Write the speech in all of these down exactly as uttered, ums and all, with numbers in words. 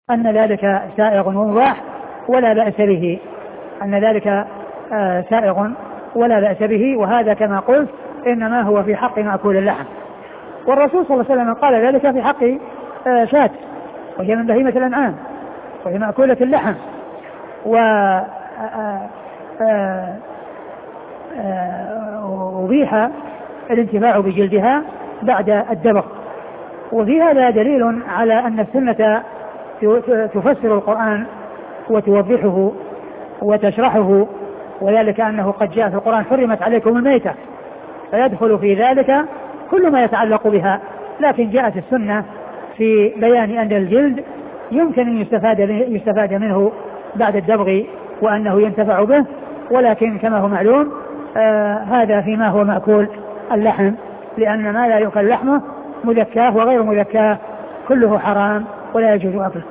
أن ذلك سائغ ومباح ولا بأس به، أن ذلك سائغ ولا بأس به، وهذا كما قلت إنما هو في حق مأكول اللحم. والرسول صلى الله عليه وسلم قال ذلك في حق شاة وهي من بهيمة الأنعام وهي مأكولة اللحم، وأبيح الانتفاع بجلدها بعد الدبغ. وفي هذا دليل على أن السنة تفسر القرآن وتوضحه وتشرحه، وذلك أنه قد جاء في القرآن حرمت عليكم الميتة، فيدخل في ذلك كل ما يتعلق بها، لكن جاءت السنة في بيان أن الجلد يمكن أن يستفاد, يستفاد منه بعد الدبغ وأنه ينتفع به، ولكن كما هو معلوم آه هذا فيما هو مأكول اللحم، لأن ما لا يؤكل لحمه مذكاه وغير مذكاه كله حرام ولا يجوز أكله.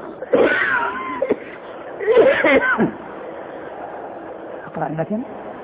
أقرأ المتن.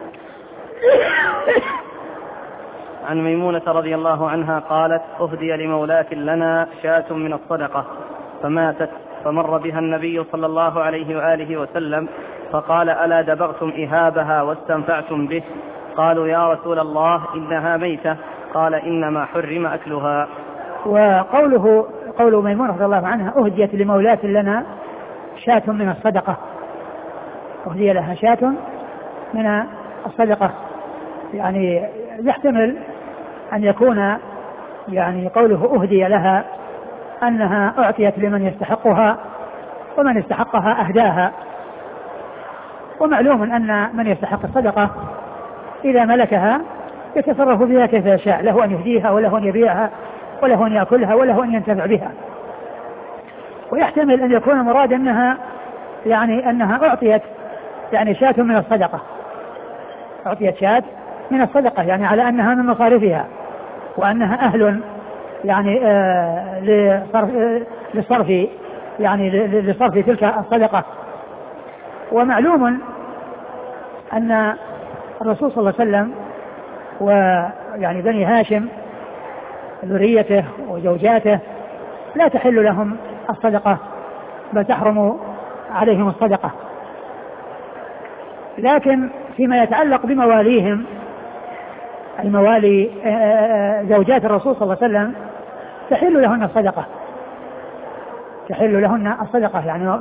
عن ميمونة رضي الله عنها قالت: أهدي لمولاة لنا شاة من الصدقة فماتت، فمر بها النبي صلى الله عليه وآله وسلم فقال: ألا دبغتم إهابها واستنفعتم به؟ قالوا: يا رسول الله إنها ميتة. قال: إنما حرم أكلها. وقوله قول ميمونة رضي الله عنها: أهديت لمولاة لنا شاة من الصدقة، أهدي لها شاة من الصدقة، يعني يحتمل أن يكون يعني قوله أهدي لها أنها أعطيت لمن يستحقها، ومن يستحقها أهداها. ومعلوم أن من يستحق الصدقة إذا ملكها يتصرف بها كيف يشاء، له أن يهديها وله أن يبيعها وله أن يأكلها وله أن ينتفع بها. ويحتمل أن يكون مراد أنها يعني أنها أعطيت يعني شاة من الصدقة، أعطيت شاة من الصدقة يعني على أنها من مصارفها، وأنها أهل يعني آه لصرف, آه لصرف يعني لصرف تلك الصدقة. ومعلوم أن الرسول صلى الله عليه وسلم ويعني بني هاشم ذريته وزوجاته لا تحل لهم الصدقة، بل تحرم عليهم الصدقة. لكن فيما يتعلق بمواليهم، الموالي زوجات الرسول صلى الله عليه وسلم تحل لهن الصدقة، تحل لهن الصدقة يعني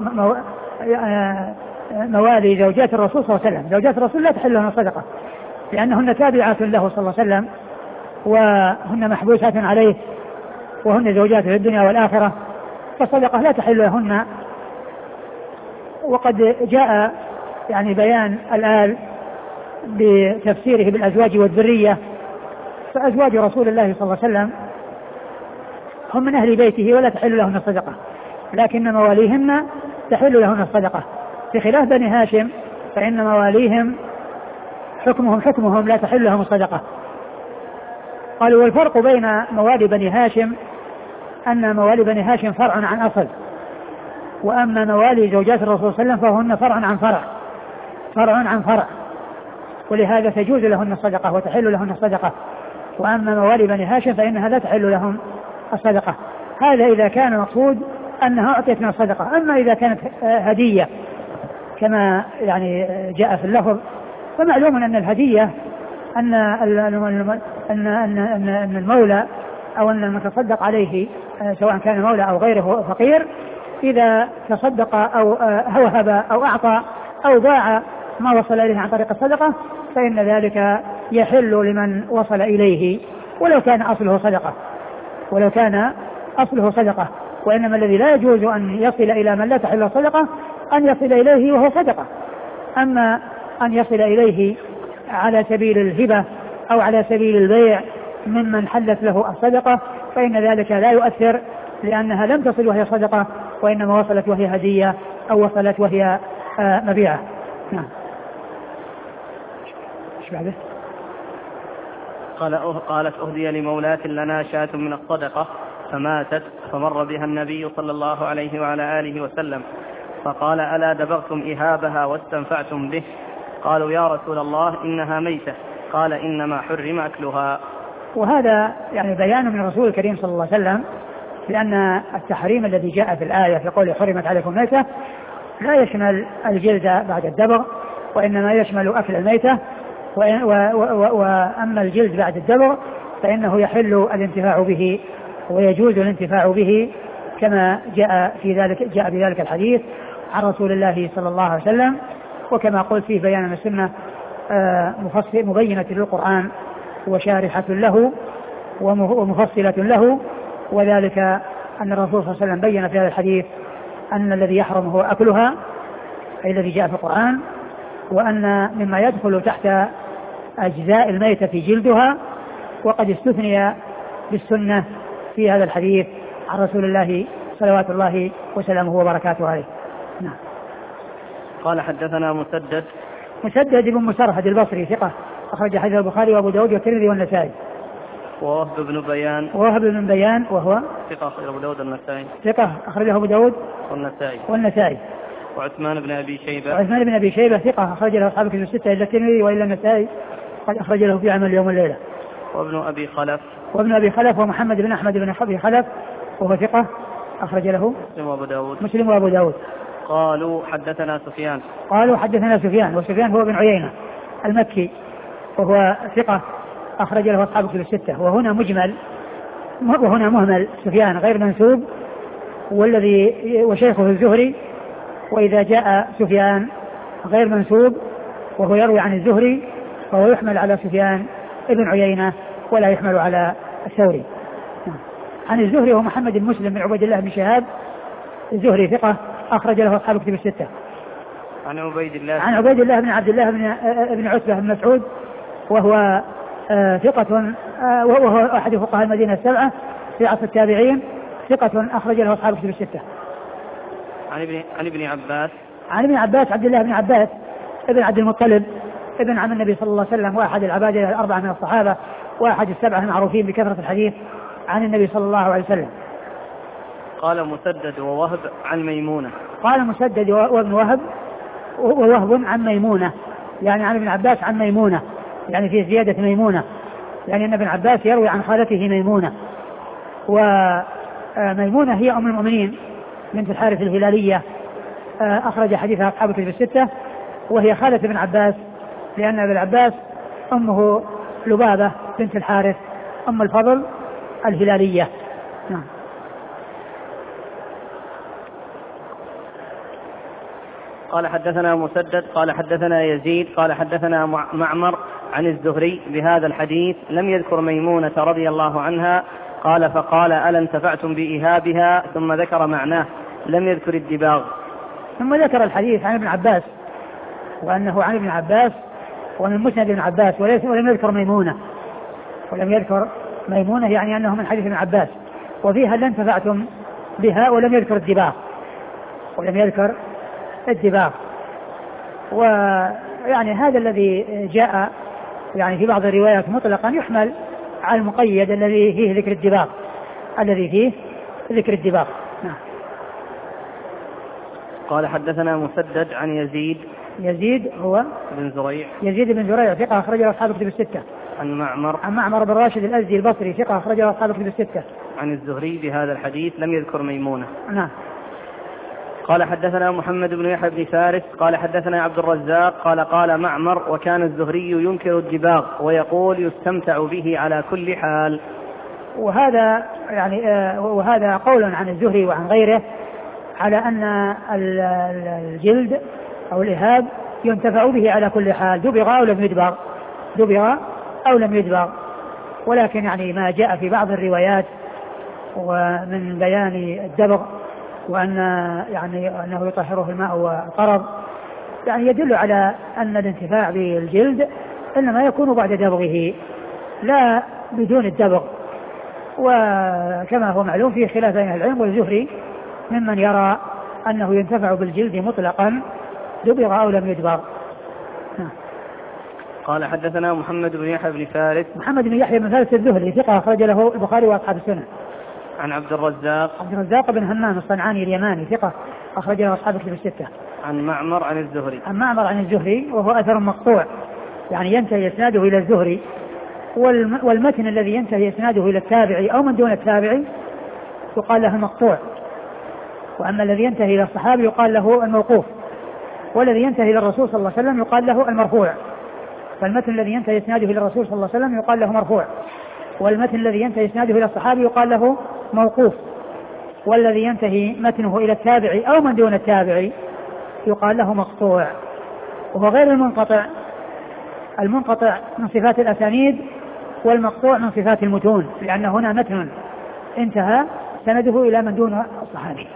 موالي زوجات الرسول صلى الله عليه وسلم، زوجات الرسول لا تحل لهن الصدقة لأنهن تابعات له صلى الله عليه وسلم، وهن محبوسات عليه، وهن زوجات في الدنيا والآخرة، فالصدقة لا تحل لهن. وقد جاء يعني بيان الآل بتفسيره بالأزواج والذرية، فأزواج رسول الله صلى الله عليه وسلم هم من أهل بيته ولا تحل لهن الصدقة، لكن مواليهن تحل لهن الصدقة، بخلاف بني هاشم فإن مواليهم حكمهم حكمهم لا تحل لهم الصدقة. قالوا: والفرق بين موالي بني هاشم أن موالي بني هاشم فرع عن أصل، وأما موالي زوجات الرسول صلى الله عليه وسلم فهن فرع عن فرع، فرع عن فرع، ولهذا تجوز لهن الصدقة وتحل لهن الصدقة. وأما موالي بني هاشم فإنها لا تحل لهم الصدقة. هذا إذا كان مقصود أنها أعطيت من الصدقة. أما إذا كانت هدية كما يعني جاء في اللفظ، فمعلوم أن الهدية أن أن أن المولى أو أن المتصدق عليه سواء كان مولى أو غيره فقير، إذا تصدق أو وهب أو أعطى أو باع ما وصل إليه عن طريق الصدقة فإن ذلك يحل لمن وصل إليه ولو كان أصله صدقة، ولو كان أصله صدقة. وإنما الذي لا يجوز أن يصل إلى من لا تحل الصدقة أن يصل إليه وهو صدقة. أما أن يصل إليه على سبيل الهبة أو على سبيل البيع ممن حلت له الصدقة فإن ذلك لا يؤثر، لأنها لم تصل وهي صدقة، وإنما وصلت وهي هدية أو وصلت وهي مبيعة. نعم. ايش بعده؟ قال قالت: أهدي لمولاة لنا شاة من الصدقة فماتت، فمر بها النبي صلى الله عليه وعلى آله وسلم فقال: ألا دبغتم إهابها واستنفعتم به؟ قالوا: يا رسول الله إنها ميتة. قال: إنما حرم أكلها. وهذا يعني بيان من الرسول الكريم صلى الله عليه وسلم لأن التحريم الذي جاء في الآية في قوله حرمت عليكم الميتة لا يشمل الجلد بعد الدبغ، وإنما يشمل أكل الميتة، وأما الجلد بعد الدبغ فإنه يحل الانتفاع به ويجوز الانتفاع به، كما جاء في ذلك جاء بذلك الحديث عن رسول الله صلى الله عليه وسلم، وكما قلت فيه بيان السنة مفصل مبينة للقرآن وشارحة له ومفصلة له، وذلك أن الرسول صلى الله عليه وسلم بين في هذا الحديث أن الذي يحرم هو أكلها، أي الذي جاء في القرآن، وأن مما يدخل تحت أجزاء الميتة في جلدها، وقد استثني بالسنة في هذا الحديث عن رسول الله صلوات الله وسلامه وبركاته عليه. نعم. قال حدثنا مسدد مسدد بن مسرهد البصري ثقة أخرج حديث البخاري وأبو داود والترمذي والنسائي. ووهب بن بيان ووهب بن بيان وهو ثقة أخرجه أبو داود والنسائي ثقة أخرجه أبو داود والنسائي والنسائي. وعثمان بن أبي شيبة وعثمان بن أبي شيبة ثقة أخرج له أصحاب الكتب الستة إلا الترمذي وإلا النسائي قد أخرج له في عمل اليوم والليلة. وابن أبي خلف وابن أبي خلف ومحمد بن أحمد بن أبي خلف وهو ثقة أخرج له مسلم وأبو داود مسلم وأبو داود. قالوا حدثنا سفيان قالوا حدثنا سفيان وسفيان هو بن عيينة المكي وهو ثقة أخرج له أصحاب الكتب الستة. وهنا مجمل وهنا مهمل سفيان غير منسوب والذي وشيخه الزهري، وإذا جاء سفيان غير منسوب وهو يروي عن الزهري فهو يحمل على سفيان ابن عيينة ولا يحمل على الثوري. عن الزهري هو محمد بن مسلم بن عبيد الله بن شهاب الزهري ثقة أخرج له أصحاب الكتب الستة. عن عبيد الله عن عبيد الله بن عبد الله بن ابن عتبة بن مسعود وهو ثقة وهو أحد فقهاء المدينة السبعة في عصر التابعين ثقة أخرج له أصحاب الكتب الستة. عن ابن عن ابن عباس عن ابن عباس عبد الله بن عباس ابن عبد المطلب ابن عم النبي صلى الله عليه وسلم وأحد العبادة الأربعة من الصحابة وأحد السبعة المعروفين بكثرة الحديث عن النبي صلى الله عليه وسلم. قال مسدد ووهب عن ميمونة. قال مسدد وابن وهب ووهب عن ميمونة، يعني عن ابن عباس عن ميمونة، يعني في زيادة ميمونة، يعني أن ابن عباس يروي عن خالته ميمونة، وميمونة هي أم المؤمنين بنت الحارث الهلالية أخرج حديثها أصحاب الكتب الستة، وهي خالة ابن عباس لأن ابن عباس أمه لبابة بنت الحارث أم الفضل الهلالية. نعم. قال حدثنا مسدد قال حدثنا يزيد قال حدثنا معمر عن الزهري بهذا الحديث لم يذكر ميمونة رضي الله عنها. قال فقال ألا انتفعتم بإهابها ثم ذكر معناه لم يذكر الدباغ. ثم ذكر الحديث عن ابن عباس وأنه عن ابن عباس ومن مسند ابن عباس ولم يذكر ميمونة ولم يذكر ميمونة يعني أنه من حديث ابن عباس، وفيها لن انتفعتم بها ولم يذكر الدباغ ولم يذكر الدباغ. ويعني هذا الذي جاء يعني في بعض الروايات مطلقا يحمل على المقيد الذي فيه ذكر الدباغ الذي فيه ذكر الدباغ. نعم. قال حدثنا مسدد عن يزيد يزيد هو بن زريع يزيد بن زريع ثقة أخرجه أصحاب الكتب الستة. عن معمر عن معمر بن راشد الأزدي البصري ثقة أخرجه أصحاب الكتب الستة. عن الزهري بهذا الحديث لم يذكر ميمونة. نعم. قال حدثنا محمد بن يحيى بن فارس قال حدثنا عبد الرزاق قال قال معمر وكان الزهري ينكر الدباغ ويقول يستمتع به على كل حال. وهذا يعني آه وهذا قول عن الزهري وعن غيره على أن الجلد أو الإهاب ينتفع به على كل حال دبغ أو لم يدبغ دبغ أو لم يدبغ. ولكن يعني ما جاء في بعض الروايات ومن بيان الدبغ وأن يعني أنه يطهره الماء والقرض يعني يدل على أن الانتفاع بالجلد إنما يكون بعد دبغه لا بدون الدبغ. وكما هو معلوم فيه خلاف بين العلم، والزهري ممن يرى أنه ينتفع بالجلد مطلقا دبغ أو لم يدبغ. قال حدثنا محمد بن يحيى بن فارس محمد بن يحيى بن فارس الذهلي ثقة أخرج له البخاري وأصحاب السنة. عن عبد الرزاق عبد الرزاق بن همام الصنعاني اليماني ثقة أخرج له أصحاب الكتب الستة. عن معمر عن الزهري عن معمر عن الزهري وهو أثر مقطوع يعني ينتهي إسناده إلى الزهري، والمتن الذي ينتهي إسناده إلى التابعي أو من دون التابعي يقال له المقطوع، وأما الذي ينتهي إلى الصحابي يقال له الموقوف، والذي ينتهي إلى الرسول صلى الله عليه وسلم يقال له المرفوع. فالمتن الذي ينتهي إسناده إلى الرسول صلى الله عليه وسلم يقال له مرفوع، والمتن الذي ينتهي إسناده إلى الصحابي يقال له موقوف، والذي ينتهي متنه إلى التابعي أو من دون التابعي يقال له مقطوع. وهو غير المنقطع، المنقطع من صفات الأسانيد والمقطوع من صفات المتون، لأن هنا متن انتهى سنده إلى من دون الصحابي.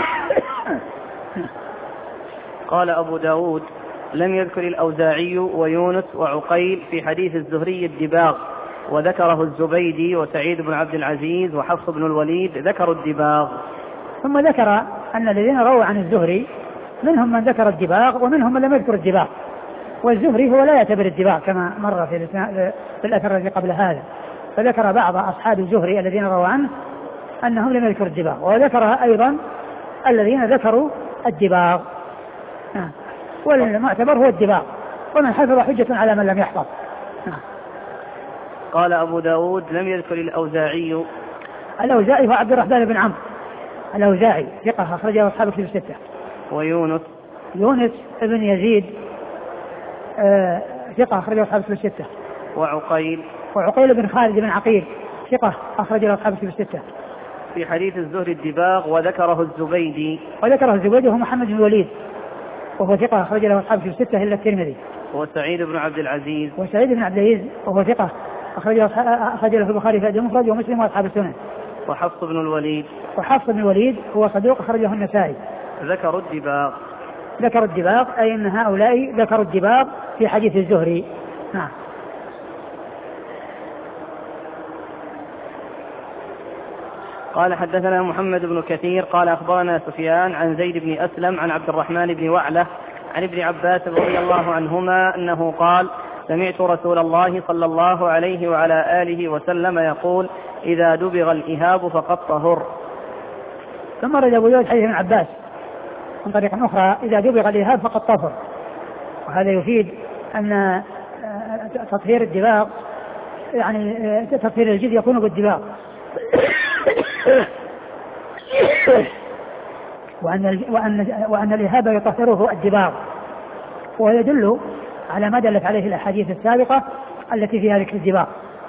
قال أبو داود لم يذكر الأوزاعي ويونس وعقيل في حديث الزهري الدباغ، وذكره الزبيدي وسعيد بن عبد العزيز وحفص بن الوليد ذكروا الدباغ. ثم ذكر أن الذين رووا عن الزهري منهم من ذكر الدباغ ومنهم من لم يذكر الدباغ، والزهري هو لا يعتبر الدباغ كما مر في, في الأثر الذي قبل هذا، فذكر بعض أصحاب الزهري الذين رووا عنه أنهم لم يذكروا الدباغ، وذكرها أيضا الذين ذكروا الدباغ، والمعتبر هو الدباغ، ومن حفظ حجة على من لم يحفظ. قال أبو داود لم يذكر الأوزاعي. الأوزاعي هو عبد الرحمن بن عمرو الأوزاعي ثقة أخرجه أصحاب الكتب الستة. ويونس يونس بن يزيد آه ثقة أخرجه أصحاب الكتب الستة. وعقيل وعقيل بن خالد بن عقيل ثقة أخرجه أصحاب الكتب الستة. في حديث الزهري الدباغ وذكره الزبيدي. وذكره الزبيدي هو محمد بن الوليد وهو ثقة أخرج له أصحاب الكتب الستة إلا الترمذي. وسعيد بن عبد العزيز. وسعيد بن عبد العزيز وهو ثقة أخرج أخرج له البخاري في الأدب المفرد ومسلم وأصحاب السنن. وحفص بن الوليد. وحفص بن الوليد هو صدوق أخرجه النسائي. ذكروا الدباغ. ذكروا الدباغ أي أن هؤلاء ذكروا الدباغ في حديث الزهري. نعم. قال حدثنا محمد بن كثير قال أخبرنا سفيان عن زيد بن أسلم عن عبد الرحمن بن وعلة عن ابن عباس رضي الله عنهما أنه قال سمعت رسول الله صلى الله عليه وعلى آله وسلم يقول إذا دبغ الإهاب فقد طهر. ثم رد أبو داود حديث ابن عباس من طريقة أخرى إذا دبغ الإهاب فقد طهر، وهذا يفيد أن تطهير الدباغ يعني تطهير الجلد يكون بالدباغ وأن وأن وأن الإهاب يطهره الدباغ، ويدل على ما دلت عليه الأحاديث السابقة التي فيها ذكر الدباغ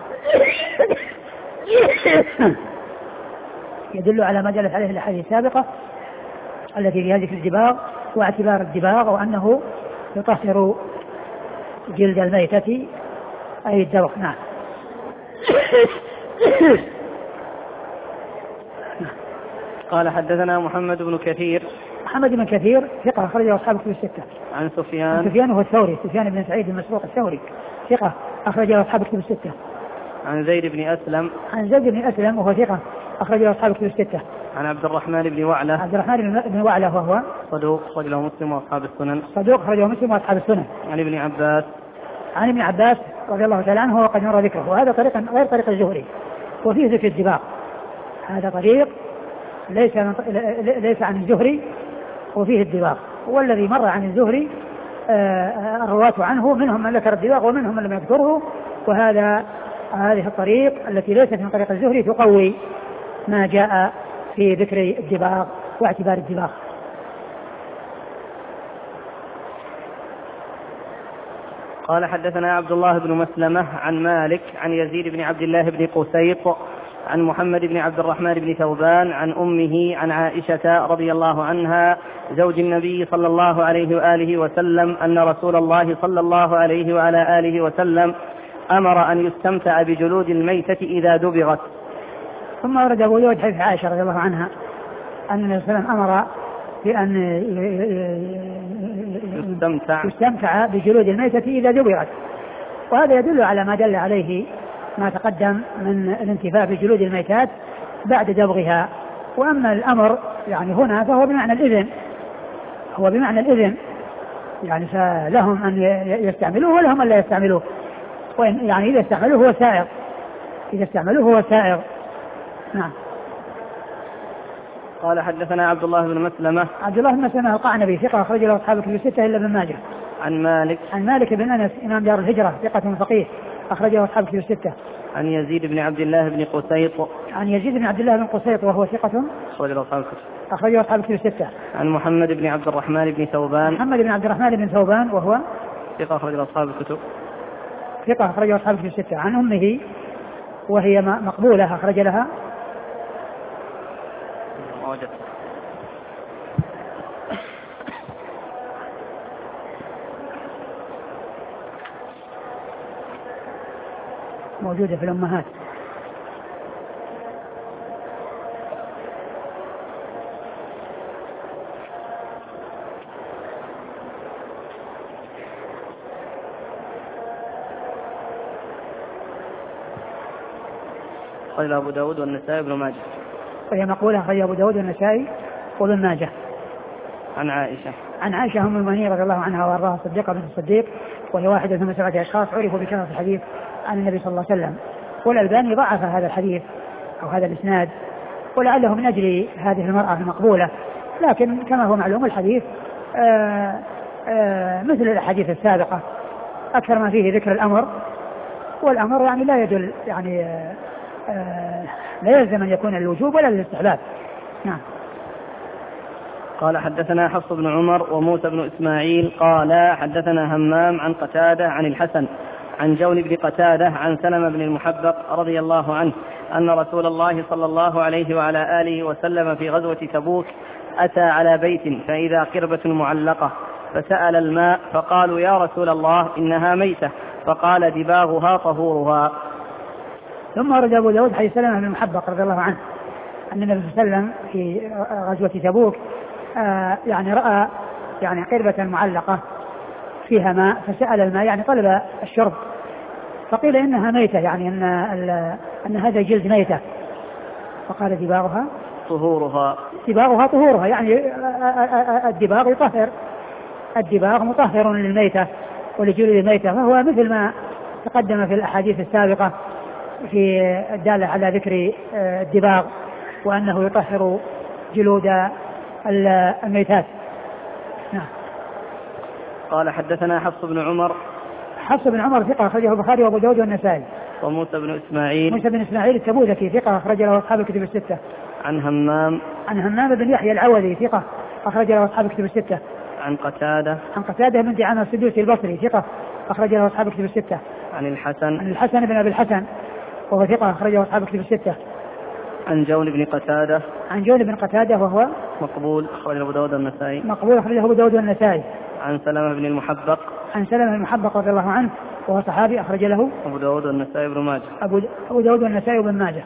يدل على ما دلت عليه الأحاديث السابقة التي فيها ذكر الدباغ واعتبار الدباغ وأنه يطهر جلد الميتة أي الدبغ. نعم. قال حدثنا محمد بن كثير. محمد بن كثير ثقة أخرجه أصحاب الكتب الستة. عن سفيان. سفيان هو الثوري، سفيان بن سعيد المسروق الثوري ثقة أخرجه أصحاب الكتب الستة. عن زيد بن أسلم. عن زيد بن أسلم وهو ثقة أخرجه أصحاب الكتب الستة. عن عبد الرحمن بن وعلة. عبد الرحمن بن وعلة وهو صدوق أخرجه مسلم وأصحاب السنن. صدوق أخرجه مسلم وأصحاب السنن. عن ابن عباس. عن ابن عباس رضي الله تعالى عنه وقد مر ذكره، وهذا طريق غير طريق الزهري وفيه ذكر الدباغ. هذا طريق ليس ليس عن الزهري وفيه الدباغ، والذي مر عن الزهري الرواة عنه منهم من ذكر الدباغ ومنهم من لم يذكره، وهذا هذه الطريق التي ليست من طريق الزهري تقوي ما جاء في ذكر الدباغ واعتبار الدباغ. قال حدثنا عبد الله بن مسلمة عن مالك عن يزيد بن عبد الله بن قسيط عن محمد بن عبد الرحمن بن ثوبان عن أمه عن عائشة رضي الله عنها زوج النبي صلى الله عليه وآله وسلم أن رسول الله صلى الله عليه وعلى آله وسلم أمر أن يستمتع بجلود الميتة إذا دبغت. ثم ورد أبو داود حديث عائشة رضي الله عنها أن النبي صلى الله عليه وسلم أمر بأن يستمتع. يستمتع بجلود الميتة إذا دبغت، وهذا يدل على ما دل عليه ما تقدم من الانتفاع بجلود الميتات بعد دبغها. وأما الأمر يعني هنا فهو بمعنى الإذن، هو بمعنى الإذن يعني فلهم أن يستعملوه ولهم أن لا يستعملوه، وإن يعني إذا استعملوه هو سائغ، إذا استعملوه هو سائغ. نعم. قال حدثنا عبد الله بن مسلمة. عبد الله بن مسلمة القعنبي ثقة أخرج له أصحاب الكتب الستة إلا ابن ماجه. عن مالك. عن مالك بن أنس إمام دار الهجرة ثقة فقيه أخرجه أصحاب الكتب الستة. عن يزيد بن عبد الله بن قسيط. عن يزيد بن عبد الله بن قسيط وهو ثقة أخرجه أصحاب الكتب. أخرجه أصحاب الكتب الستة. عن محمد بن عبد الرحمن بن ثوبان. محمد بن عبد الرحمن بن ثوبان وهو ثقة أخرجه أصحاب الكتب. ثقة أخرجه أصحاب الكتب الستة. عن أمه وهي مقبولة أخرج لها موجودة في الأمهات. قال أبو داود والنسائي بن ماجه. وهي مقولة أخرج أبو داود والنسائي وابن ماجه. عن عائشة. عن عائشة أم المؤمنين رضي الله عنها وأرضاها الصديقة بنت الصديق وهي واحدة من سبعة أشخاص عرفوا بكثرة الحديث عن النبي صلى الله عليه وسلم. والألباني ضعف هذا الحديث أو هذا الإسناد ولعله من أجل هذه المرأة المقبولة، لكن كما هو معلوم الحديث آآ آآ مثل الأحاديث السابقة أكثر ما فيه ذكر الأمر، والأمر يعني لا يدل يعني لا يلزم أن يكون الوجوب ولا الاستحباب. نعم. قال حدثنا حفص بن عمر وموسى بن إسماعيل قال حدثنا همام عن قتادة عن الحسن عن جون بن قتادة عن سلمة بن المحبق رضي الله عنه أن رسول الله صلى الله عليه وعلى آله وسلم في غزوة تبوك أتى على بيت فإذا قربة معلقة فسأل الماء فقالوا يا رسول الله إنها ميتة فقال دباغها طهورها. ثم رد أبو داود حديث سلمة بن المحبق رضي الله عنه أن النبي صلى الله عليه وسلم في غزوة تبوك آه يعني رأى يعني قربة معلقة فيها ماء فسأل الماء يعني طلب الشرب فقيل إنها ميتة يعني أن, أن هذا جلد ميتة فقال دباغها طهورها. دباغها طهورها يعني الدباغ يطهر، الدباغ مطهر للميتة ولجلد الميتة، فهو مثل ما تقدم في الأحاديث السابقة في الدالة على ذكر الدباغ وأنه يطهر جلود الميتات. نعم. قال حدثنا حفص بن عمر. حفص بن عمر ثقة أخرجه البخاري وأبو داود والنسائي. وموسى بن إسماعيل. موسى بن إسماعيل التبوذكي ثقة أخرج له أصحاب الكتب الستة. عن همام. عن همام بن يحيى العوذي ثقة أخرج له أصحاب الكتب الستة. عن قتادة. عن قتادة بن دعامة السدوسي البصري ثقة أخرج له أصحاب الكتب الستة. عن الحسن. عن الحسن بن أبي الحسن وهو ثقة أخرجه أصحاب الكتب الستة. عن جون بن قتادة. عن جون بن قتادة وهو مقبول أخرجه أبو داود والنسائي. مقبول أخرجه أبو داود والنسائي. عن سلمة بن المحبق. عن سلمة بن المحبق رضي الله عنه وهو صحابي أخرج له أبو داود والنسائي بن ماجه. أبو داود والنسائي بن ماجه.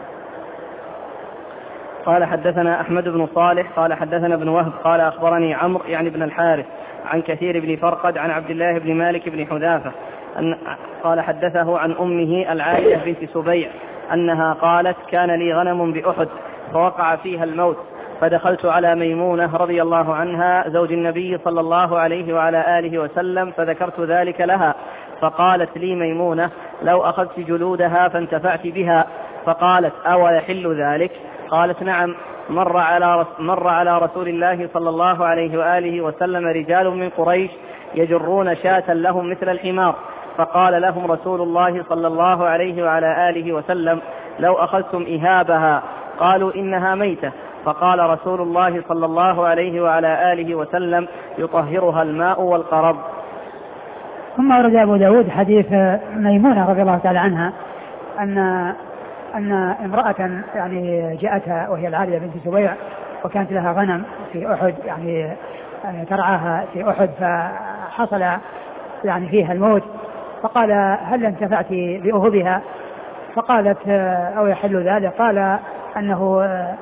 قال حدثنا أحمد بن صالح قال حدثنا ابن وهب قال أخبرني عمرو يعني بن الحارث عن كثير بن فرقد عن عبد الله بن مالك بن حذافة أن قال حدثه عن أمه العائلة بنت سبيع أنها قالت كان لي غنم بأحد فوقع فيها الموت فدخلت على ميمونة رضي الله عنها زوج النبي صلى الله عليه وعلى آله وسلم فذكرت ذلك لها فقالت لي ميمونة لو أخذت جلودها فانتفعت بها فقالت أو يحل ذلك؟ قالت نعم. مر على مر على رسول الله صلى الله عليه وآله وسلم رجال من قريش يجرون شاة لهم مثل الحمار فقال لهم رسول الله صلى الله عليه وعلى آله وسلم لو أخذتم إهابها قالوا إنها ميتة فقال رسول الله صلى الله عليه وعلى آله وسلم يطهرها الماء والقرب. ثم ورد أبو داود حديث ميمونة رضي الله تعالى عنها أن أن امرأة يعني جاءتها وهي العالية بنت سبيع وكانت لها غنم في أحد يعني ترعاها في أحد فحصل يعني فيها الموت فقال هل انتفعت بأهبها؟ فقالت أو يحل ذلك؟ قال أنه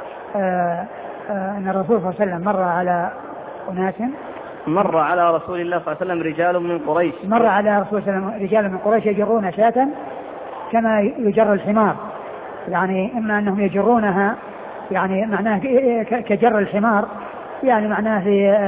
أن الرسول صلى الله عليه وسلم مر على أناس مر على رسول الله صلى الله عليه وسلم رجال من قريش مر على رسول الله صلى الله عليه وسلم رجال من قريش يجرون شاة كما يجر الحمار يعني إما أنهم يجرونها يعني معناه كجر الحمار يعني معناه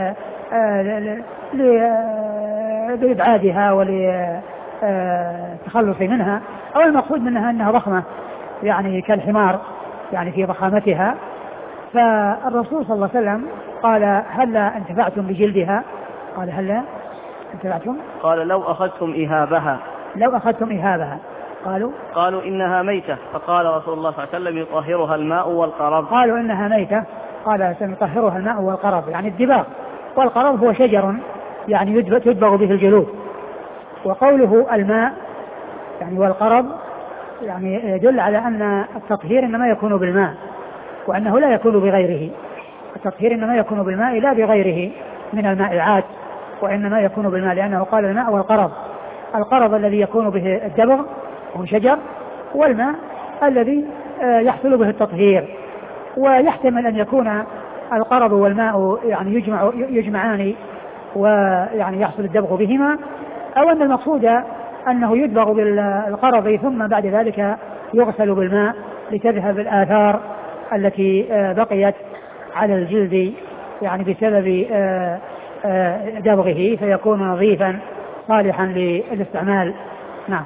لإبعادها وللتخلص منها أو المقصود منها أنها ضخمة يعني كالحمار يعني في ضخامتها. فالرسول صلى الله عليه وسلم قال هلا انتفعتم بجلدها؟ قال هلا انتفعتم؟ قال لو أخذتم إهابها. لو أخذتم إهابها قالوا قالوا إنها ميتة، فقال رسول الله صلى الله عليه وسلم يطهرها الماء والقرض. قالوا إنها ميتة، قال يطهرها الماء والقرض، يعني الدباغ، والقرض هو شجر يعني يدبغ به الجلود. وقوله الماء يعني والقرض يعني يدل على أن التطهير إنما يكون بالماء، وأنه لا يكون بغيره. التطهير إنما يكون بالماء لا بغيره من الماء العاد، وإنما يكون بالماء، لأنه قال الماء والقرض. القرض الذي يكون به الدبغ هو شجر، والماء الذي يحصل به التطهير. ويحتمل أن يكون القرض والماء يعني يجمع يجمعان ويعني يحصل الدبغ بهما، أو أن المقصود أنه يدبغ بالقرض ثم بعد ذلك يغسل بالماء لتذهب الآثار التي بقيت على الجلد يعني بسبب دبغه، فيكون نظيفا صالحا للاستعمال. نعم.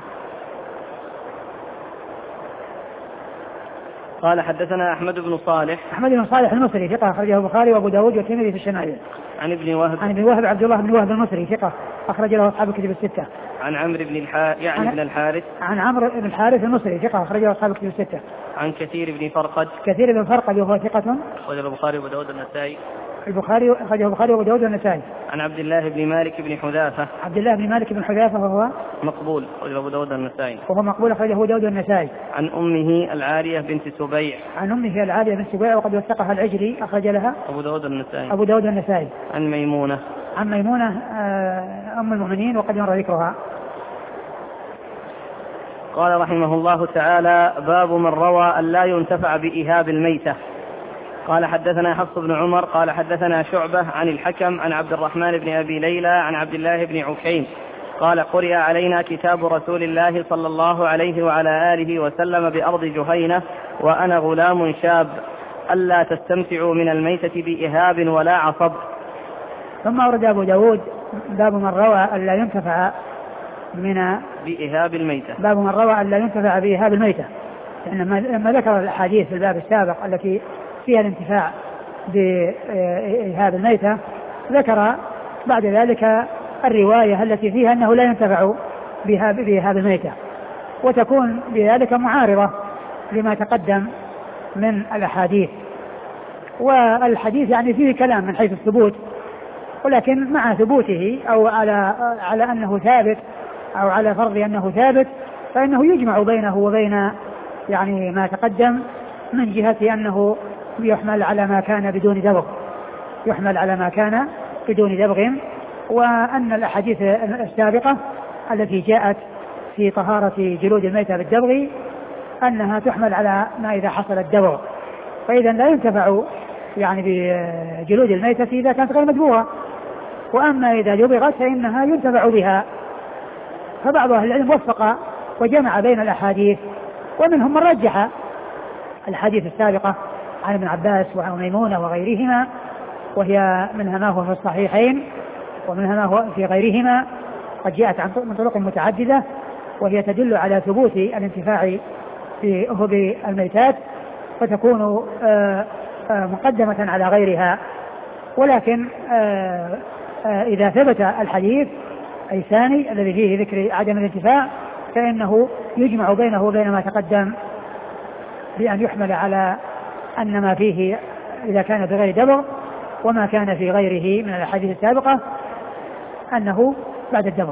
قال حدثنا أحمد بن صالح. أحمد بن صالح المصري ثقة أخرجه البخاري وأبو داود والترمذي في الشمائل. عن ابن وهب. عن ابن وهب عبد الله بن وهب المصري ثقة أخرج له أصحاب الكتب الستة. عن عمرو بن الحارث يعني ابن الحارث. عن عمرو بن الحارث المصري ثقة أخرج له أصحاب الكتب الستة. عن كثير بن فرقد. كثير بن فرقد وهو ثقة أخرجه البخاري وأبو داود والنسائي. البخاري أخرجه البخاري وأبو داود والنسائي. عن عبد الله بن مالك بن حذافة. عبد الله بن مالك بن حذافة وهو مقبول أخرجه أبو داود والنسائي. وهو مقبول أخرجه أبو داود والنسائي. عن أمه العالية بنت سبيع. عن أمه العالية بنت سبيع وقد وثقها العجلي أخرج لها أبو داود والنسائي. أبو داود والنسائي. عن ميمونة. عن ميمونة أم المؤمنين وقد مر ذكرها. قال رحمه الله تعالى: باب من روى أن لا ينتفع بإهاب الميتة. قال حدثنا حفص بن عمر قال حدثنا شعبة عن الحكم عن عبد الرحمن بن أبي ليلى عن عبد الله بن عكيم قال: قرئ علينا كتاب رسول الله صلى الله عليه وعلى آله وسلم بأرض جهينة وأنا غلام شاب ألا تستمتعوا من الميتة بإهاب ولا عصب. ثم أورد أبو داود باب من روى أن لا ينتفع من بإهاب الميتة. باب من روى أن لا ينتفع بإهاب الميتة، لما ذكر الأحاديث في الباب السابق التي فيها الانتفاع بإهاب الميتة ذكر بعد ذلك الرواية التي فيها أنه لا ينتفع بإهاب الميتة، وتكون بذلك معارضة لما تقدم من الأحاديث. والحديث يعني فيه كلام من حيث الثبوت، ولكن مع ثبوته أو على على أنه ثابت أو على فرض أنه ثابت فإنه يجمع بينه وبين يعني ما تقدم من جهة أنه يحمل على ما كان بدون دبغ يحمل على ما كان بدون دبغ وأن الأحاديث السابقة التي جاءت في طهارة جلود الميتة بالدبغ أنها تحمل على ما إذا حصل الدبغ، فإذا لا ينتفع يعني بجلود الميتة إذا كانت غير مدبوغة، وأما إذا دبغت فإنها ينتفع بها. فبعض أهل العلم وفق وجمع بين الأحاديث، ومنهم من رجح الحديث السابقة عن ابن عباس وعن ميمونة وغيرهما، وهي منها ما هو في الصحيحين ومنها ما هو في غيرهما، قد جاءت من طرق متعددة وهي تدل على ثبوت الانتفاع بأهب الميتات، فتكون مقدمة على غيرها. ولكن إذا ثبت الحديث أي ثاني الذي فيه ذكر عدم الانتفاع فإنه يجمع بينه وبين ما تقدم بأن يحمل على أن ما فيه إذا كان بغير دبغ وما كان في غيره من الأحاديث السابقة أنه بعد الدبغ.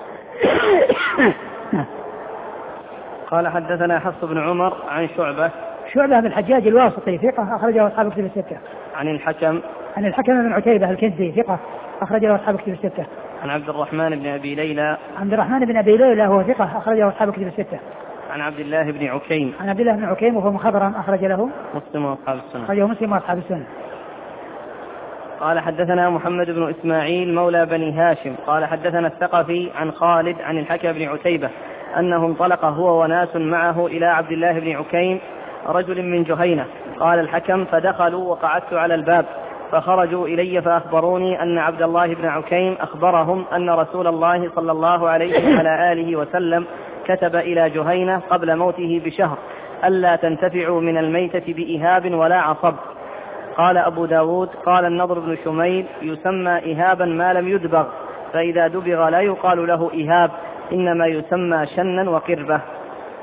قال حدثنا حفص بن عمر عن شعبة. شعبة بن الحجاج الواسطي ثقة أخرجه أصحاب الكتب الستة. عن الحكم. عن الحكم بن عتيبة الكندي ثقة أخرجه أصحاب الكتب الستة. عن عبد الرحمن بن أبي ليلى. عبد الرحمن بن أبي ليلى هو ثقة أخرجه أصحاب الكتب الستة. عن عبد الله بن عكيم. عن عبد الله بن عكيم وهو مخضرم أخرج له مسلم وأصحاب السنة. أخرجه مسلم وأصحاب السنة. قال حدثنا محمد بن إسماعيل مولى بني هاشم قال حدثنا الثقفي عن خالد عن الحكم بن عتيبة أنه انطلق هو وناس معه إلى عبد الله بن عكيم رجل من جهينة. قال الحكم: فدخلوا وقعدت على الباب فخرجوا إلي فأخبروني أن عبد الله بن عكيم أخبرهم أن رسول الله صلى الله عليه وعلى آله وسلم كتب إلى جهينة قبل موته بشهر ألا تنتفعوا من الميتة بإهاب ولا عصب. قال أبو داود: قال النضر بن شميل: يسمى إهابا ما لم يدبغ، فإذا دبغ لا يقال له إهاب، إنما يسمى شنا وقربة.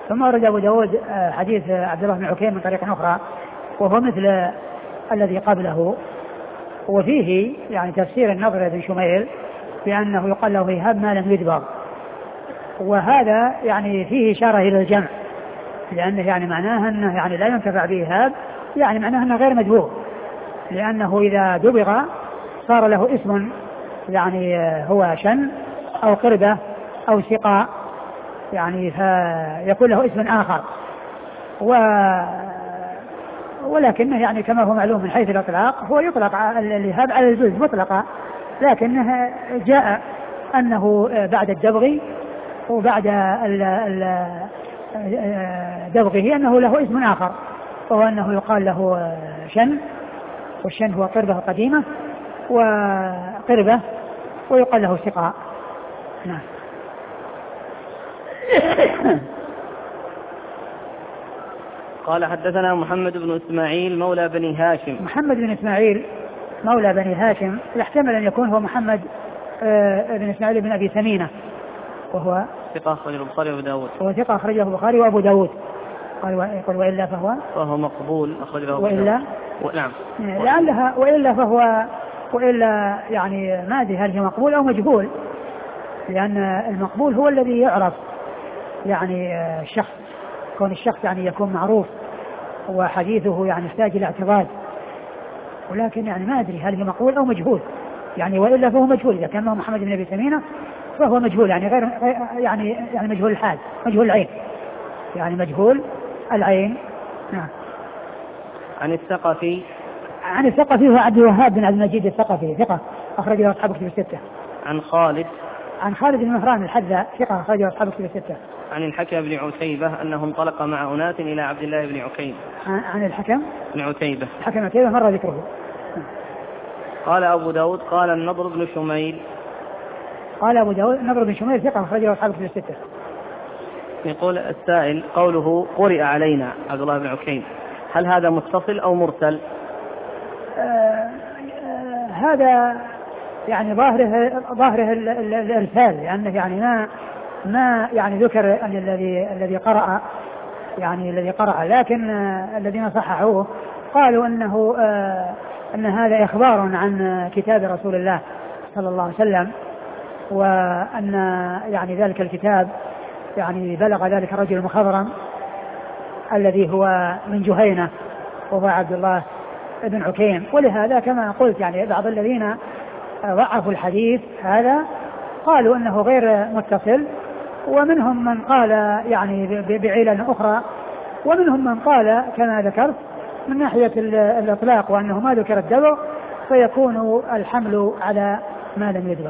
ثم ورد أبو داود حديث عبد الله بن عكيم من طريق أخرى وهو مثل الذي قبله، وفيه يعني تفسير النضر بن شميل بأنه يقال له إيهاب ما لم يدبغ، وهذا يعني فيه إشارة إلى الجمع، لأنه يعني معناه أنه يعني لا ينتفع بإيهاب، يعني معناه أنه غير مدبوغ، لأنه إذا دبغ صار له اسم يعني هو شن أو قربة أو سقاء، يعني فيكون له اسم آخر، و ولكنه يعني كما هو معلوم من حيث الإطلاق هو يطلق الإيهاب على الجلد مطلقا، لكنه جاء أنه بعد الدبغ وبعد دبغه أنه له اسم آخر، وهو أنه يقال له شن، والشن هو قربة قديمة وقربة، ويقال له سقاء. نعم. قال حدثنا محمد بن إسماعيل مولى بني هاشم. محمد بن إسماعيل مولى بني هاشم يحتمل أن يكون هو محمد آه بن إسماعيل بن أبي ثمينة، وهو ثقة أخرجه البخاري وأبو داود. هو ثقة أخرجه البخاري وأبو داود. قال وإلا فهو فهو مقبول أخرجه أبو وإلا و... نعم لعلها وإلا فهو وإلا يعني ما أدري هل هي مقبول أو مجهول، لأن المقبول هو الذي يعرف يعني الشخص، كون الشخص يعني يكون معروف وحديثه يعني يحتاج إلى اعتراض، ولكن يعني ما أدري هل هي مقبول أو مجهول، يعني وإلا فهو مجهول. إذا كان محمد بن أبي ثمينة فهو مجهول، يعني غير يعني يعني مجهول الحال، مجهول العين، يعني مجهول العين. نعم. عن الثقفي عن الثقفي هو عبد الوهاب بن عبد المجيد الثقفي، ثقة أخرجه أصحاب كتب الستة. عن خالد عن خالد بن مهران الحذاء، ثقة أخرجه أصحاب كتب الستة. عن الحكم بن عتيبة أنه انطلق مع أناس إلى عبد الله بن عكيم. عن الحكم بن عتيبة الحكم عتيبة مر ذكره. قال أبو داود قال النضر بن شميل قال أبو داود النضر بن شميل ثقة أخرجه أصحاب كتب الستة. يقول السائل قوله قرئ علينا عبد الله بن عكيم، هل هذا متصل أو مرسل؟ آه آه هذا يعني ظاهره ظاهره الإرسال، لأنه يعني ما ما يعني ذكر أن الذي الذي قرأ يعني الذي قرأ، لكن آه الذين صححوه قالوا أنه آه أن هذا إخبار عن كتاب رسول الله صلى الله عليه وسلم، وأن يعني ذلك الكتاب يعني بلغ ذلك الرجل المخضرم الذي هو من جهينة وهو عبد الله بن عكيم. ولهذا كما قلت يعني بعض الذين ضعفوا الحديث هذا قالوا أنه غير متصل، ومنهم من قال يعني بعلل أخرى، ومنهم من قال كما ذكرت من ناحية الإطلاق وأنه ما ذكر الدبغ فيكون الحمل على ما لم يدبغ.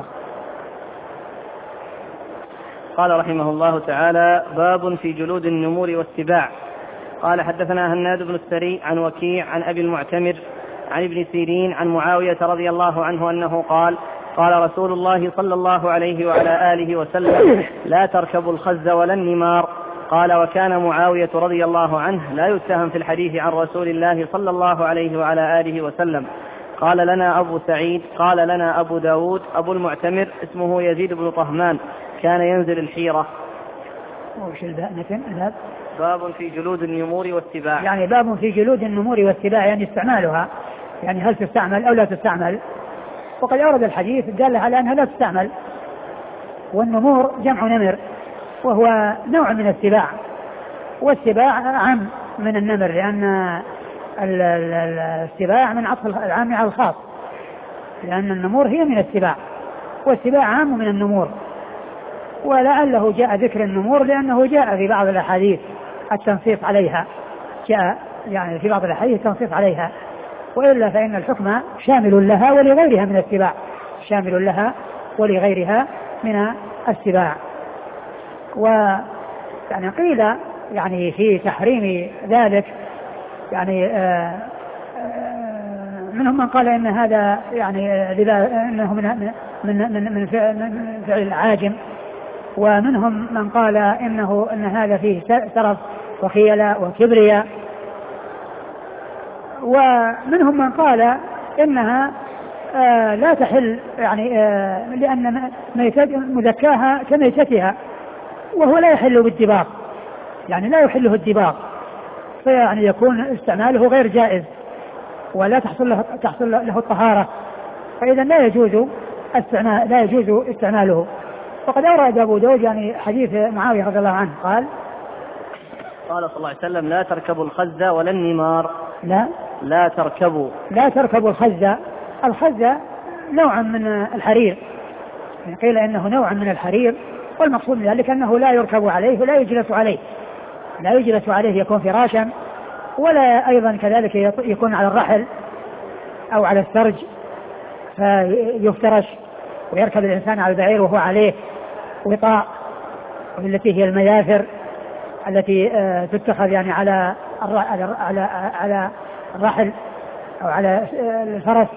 قال رحمه الله تعالى باب في جلود النمور والسباع. قال حدثنا هناد بن السري عن وكيع عن أبي المعتمر عن ابن سيرين عن معاوية رضي الله عنه أنه قال قال رسول الله صلى الله عليه وعلى آله وسلم لا تركبوا الخز ولا النمار. قال وكان معاوية رضي الله عنه لا يتهم في الحديث عن رسول الله صلى الله عليه وعلى آله وسلم. قال لنا أبو سعيد قال لنا أبو داود أبو المعتمر اسمه يزيد بن طهمان كان ينزل الحيرة. وش الباء مثل باب في جلود النمور والسباع، يعني باب في جلود النمور والسباع، يعني استعمالها، يعني هل تستعمل أو لا تستعمل. وقد أورد الحديث دل على أنها لا تستعمل. والنمور جمع نمر وهو نوع من السباع، والسباع عام من النمر، لأن السباع من عطف العام على الخاص، لأن النمور هي من السباع والسباع عام من النمور. ولعله جاء ذكر النمور لأنه جاء في بعض الأحاديث التنصيص عليها، جاء يعني في بعض الأحاديث التنصيص عليها، وإلا فإن الحكم شامل لها ولغيرها من السباع، شامل لها ولغيرها من السباع. ويعني قيل يعني في تحريم ذلك يعني آآ آآ منهم من قال إن هذا يعني إنه من من من من فعل, من فعل العاجم، ومنهم من قال إنه أن هذا فيه سرف وخيلة وكبرياء، ومنهم من قال إنها آه لا تحل يعني آه لأن مذكاها كميتتها وهو لا يحل بالدباغ، يعني لا يحله الدباغ، فيعني يكون استعماله غير جائز ولا تحصل له تحصل له الطهارة، فإذا لا يجوز استعمال لا يجوز استعماله. وقد أورد أبو داود يعني حديث معاوية رضي الله عنه قال قال صلى الله عليه وسلم لا تركبوا الخز ولا النمار. لا لا تركبوا لا تركبوا الخز. الخز نوع من الحرير، يعني قيل إنه نوع من الحرير، والمقصود من ذلك أنه لا يركب عليه ولا يجلس عليه، لا يجلس عليه يكون فراشا، ولا أيضا كذلك يكون على الرحل أو على السرج فيفترش ويركب الإنسان على البعير وهو عليه وطاء، والتي هي المياثر التي تتخذ يعني على على على الرحل أو على الفرس.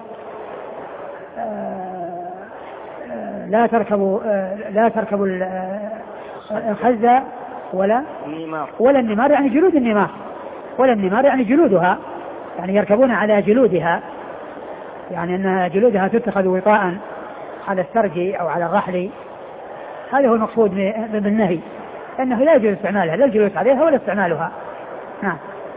لا تركبوا لا تركبوا الخزة ولا ولا النمار، يعني جلود النمار، ولا النمار يعني جلودها، يعني يركبون على جلودها، يعني أن جلودها تتخذ وطاء على السرج أو على الرحل. هذا هو المقصود بالنهي، أنه لا يجوز استعمالها، لا الجلوس عليها ولا استعمالها. نعم.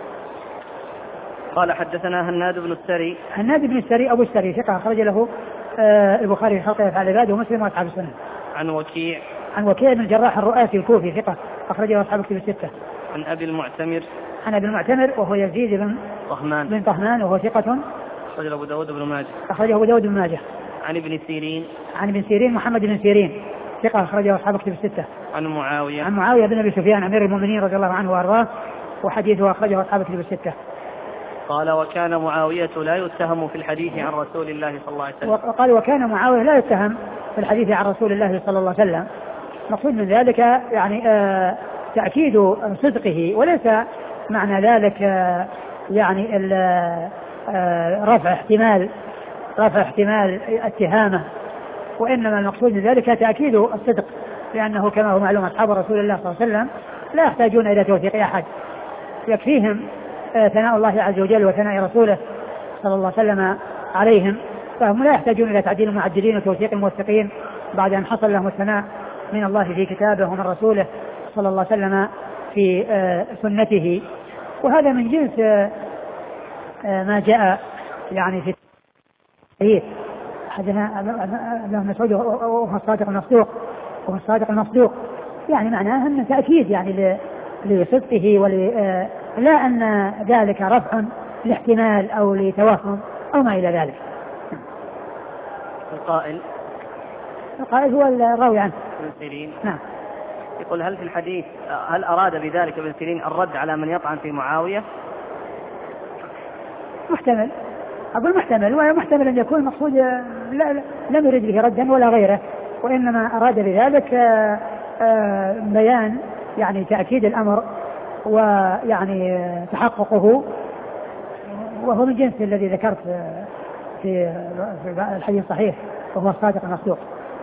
قال حدثنا هناد بن السري. هناد بن السري أبو السري ثقة أخرج له آه البخاري في خلق أفعال العباد ومسلم وأصحاب السنن. عن وكيع. عن وكيع بن الجراح الرؤاسي الكوفي ثقة أخرج له أصحاب الكتب الستة. عن أبي المعتمر. عن أبي المعتمر وهو يزيد بن طهمان بن طهمان وهو ثقة أخرجه أبو داود بن ماجه. أخرجه أبو داود بن ماجه. عن ابن سيرين. عن ابن سيرين محمد بن سيرين ثقة أخرجه أصحاب الكتب الستة. عن معاوية. عن معاوية بن أبي سفيان أمير المؤمنين رضي الله عنه وأرضاه، وحديثه أخرجه أصحاب الكتب الستة. قال وكان معاوية لا يتهم في الحديث عن رسول الله صلى الله عليه وسلم. وقال وكان معاوية لا يتهم في الحديث عن رسول الله صلى الله عليه وسلم. مقصود من ذلك يعني آه تأكيد صدقه، وليس معنى ذلك آه يعني آه رفع احتمال رفع احتمال اتهامه، وإنما المقصود من ذلك تأكيد الصدق، لأنه كما هو معلوم أصحاب رسول الله صلى الله عليه وسلم لا يحتاجون إلى توثيق أحد، يكفيهم ثناء الله عز وجل وثناء رسوله صلى الله عليه وسلم عليهم، فهم لا يحتاجون إلى تعديل المعدلين وتوثيق الموثقين بعد أن حصل لهم الثناء من الله في كتابه ومن رسوله صلى الله عليه وسلم في سنته. وهذا من جنس ما جاء يعني في الحديث حدثنا ابن مسعود وهو الصادق المصدوق وهو الصادق المصدوق، يعني معناه أن تأكيد يعني لصدقه ول لا أن ذلك رفع لاحتمال أو لتوهم أو ما إلى ذلك. القائل القائل هو الراوي عنه ابن سيرين. نعم. يقول هل في الحديث هل أراد بذلك ابن سيرين الرد على من يطعن في معاوية؟ محتمل، أقول محتمل، ومحتمل أن يكون مقصود لا لم يرد به ردا ولا غيره، وإنما أراد بذلك بيان يعني تأكيد الأمر ويعني تحققه، وهو من جنس الذي ذكرت في الحديث الصحيح وهو الصادق المصدوق.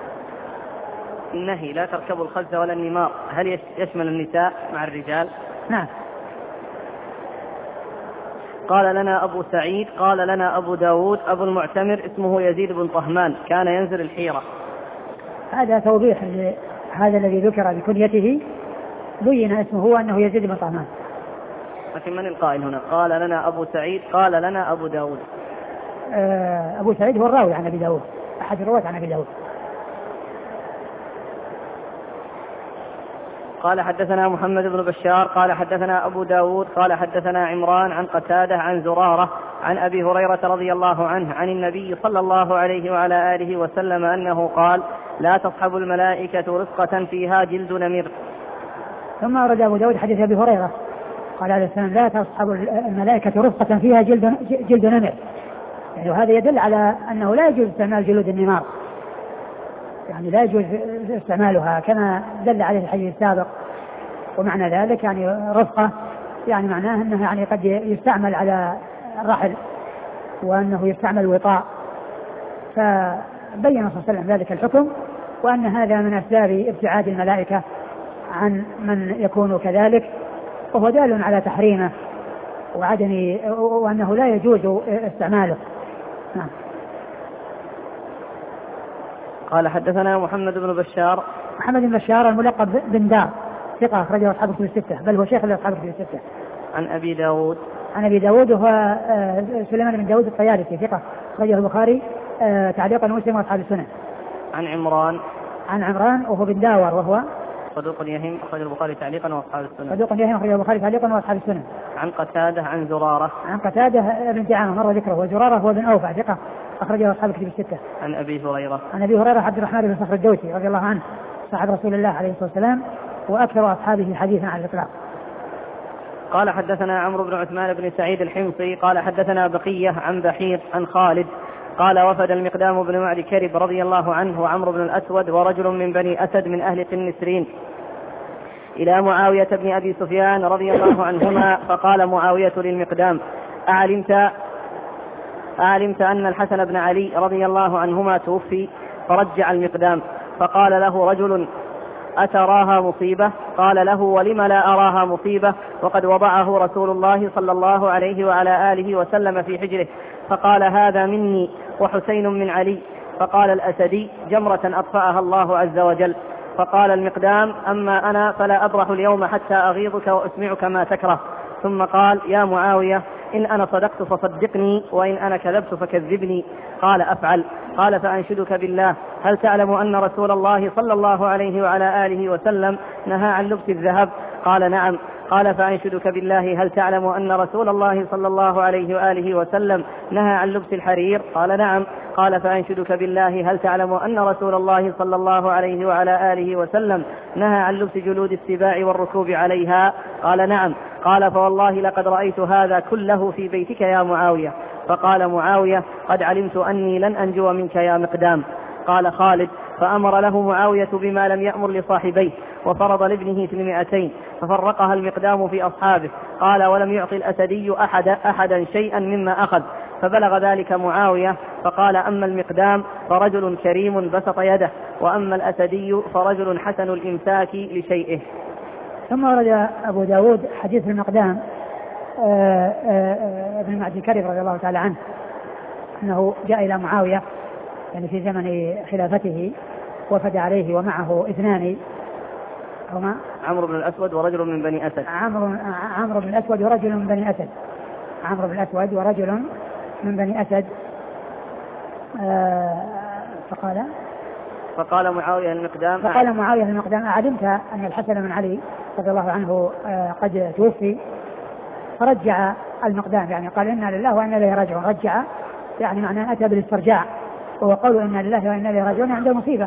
النهي لا تركبوا الخز ولا النمار هل يشمل النساء مع الرجال؟ نعم. قال لنا أبو سعيد قال لنا أبو داود أبو المعتمر اسمه يزيد بن طهمان كان ينزل الحيرة. هذا توضيح هذا الذي ذكر بكنيته، بين اسمه هو أنه يزيد بن طهمان. لكن من القائل هنا؟ قال لنا أبو سعيد قال لنا أبو داود. أبو سعيد هو الراوي عن أبي داود، أحد الرواة عن أبي داود. قال حدثنا محمد بن بشار قال حدثنا أبو داود قال حدثنا عمران عن قتادة عن زرارة عن أبي هريرة رضي الله عنه عن النبي صلى الله عليه وعلى آله وسلم أنه قال لا تصحب الملائكة رفقة فيها جلد نمر. ثم أورد أبو داود حديث أبي هريرة قال عليه السلام لا تصحب الملائكة رفقة فيها جلد, جلد نمر، يعني وهذا يدل على أنه لا يجوز استعمال جلود النمار، يعني لا يجوز استعمالها كما دل عليه الحديث السابق. ومعنى ذلك يعني رفقة يعني معناه أنه يعني قد يستعمل على الرحل وأنه يستعمل وطاء، فبين صلى الله عليه وسلم ذلك الحكم، وأن هذا من أسباب ابتعاد الملائكة عن من يكون كذلك، وهو دال على تحريمه وعدم وأنه لا يجوز استعماله. نعم. قال حدثنا محمد بن بشار محمد بن بشار الملقب بن دار ثقة أخرجه أصحاب الكتب الستة، بل هو شيخ لأصحاب الكتب الستة. عن أبي داود عن أبي داود وهو سليمان بن داود الطيالسي ثقة أخرجه البخاري تعليقا ومسلم وأصحاب السنن. عن عمران عن عمران وهو بن داور وهو صدوق يهم أخرجه البخاري تعليقا وأصحاب السنن. صدوق يهم أخرجه البخاري تعليقا وأصحاب السنن. عن قتادة عن زرارة عن قتادة بن دعامة مر ذكره، وزرارة هو بن أوفى ثقة أخرجه أصحاب الكتب الستة. عن أبي هريرة عن أبي هريرة عبد الرحمن بن صخر الدوسي رضي الله عنه صاحب رسول الله عليه الصلاة والسلام وأكثر أصحابه حديثا على الإطلاق. قال حدثنا عمرو بن عثمان بن سعيد الحمصي قال حدثنا بقية عن بحير عن خالد قال وفد المقدام بن معد كرب رضي الله عنه وعمرو بن الأسود ورجل من بني أسد من أهل قنسرين إلى معاوية بن أبي سفيان رضي الله عنهما، فقال معاوية للمقدام أعلمت أعلمت أن الحسن بن علي رضي الله عنهما توفي؟ فرجع المقدام فقال له رجل أتراها مصيبة؟ قال له ولم لا أراها مصيبة وقد وضعه رسول الله صلى الله عليه وعلى آله وسلم في حجره. فقال هذا مني وحسين من علي. فقال الأسدي جمرة أطفأها الله عز وجل. فقال المقدام أما أنا فلا أبرح اليوم حتى أغيظك وأسمعك ما تكره. ثم قال يا معاوية إن أنا صدقت فصدقني وإن أنا كذبت فكذبني. قال أفعل. قال فأنشدك بالله هل تعلم أن رسول الله صلى الله عليه وعلى آله وسلم نهى عن لبس الذهب؟ قال نعم. قال فأنشدك بالله هل تعلم أن رسول الله صلى الله عليه وآله وسلم نهى عن لبس الحرير؟ قال نعم. قال فأنشدك بالله هل تعلم أن رسول الله صلى الله عليه وعلى آله وسلم نهى عن لبس جلود السباع والركوب عليها؟ قال نعم. قال فوالله لقد رأيت هذا كله في بيتك يا معاوية. فقال معاوية قد علمت أني لن أنجو منك يا مقدام. قال خالد فأمر له معاوية بما لم يأمر لصاحبيه وفرض لابنه في المئتين ففرقها المقدام في أصحابه. قال ولم يعطي الأسدي أحد أحدا شيئا مما أخذ. فبلغ ذلك معاوية فقال أما المقدام فرجل كريم بسط يده وأما الأسدي فرجل حسن الإمساك لشيئه. ثم ورد أبو داود حديث المقدام ابن معد كرب رضي الله تعالى عنه أنه جاء إلى معاوية يعني في زمن خلافته وفد عليه ومعه اثنان هما عمرو بن الأسود ورجل من بني أسد. عمرو عمرو بن الأسود ورجل من بني أسد عمرو بن الأسود ورجل من بني أسد. آه فقال فقال معاوية المقدام فقال معاوية المقدام أعلمت أن الحسن بن علي رضي الله عنه آه قد توفي؟ فرجع المقدام يعني قال إنا لله وإنا إليه راجعون. رجع يعني معناه أتى بالاسترجاع وهو قول إنا لله وإنا إليه راجعون عند المصيبة.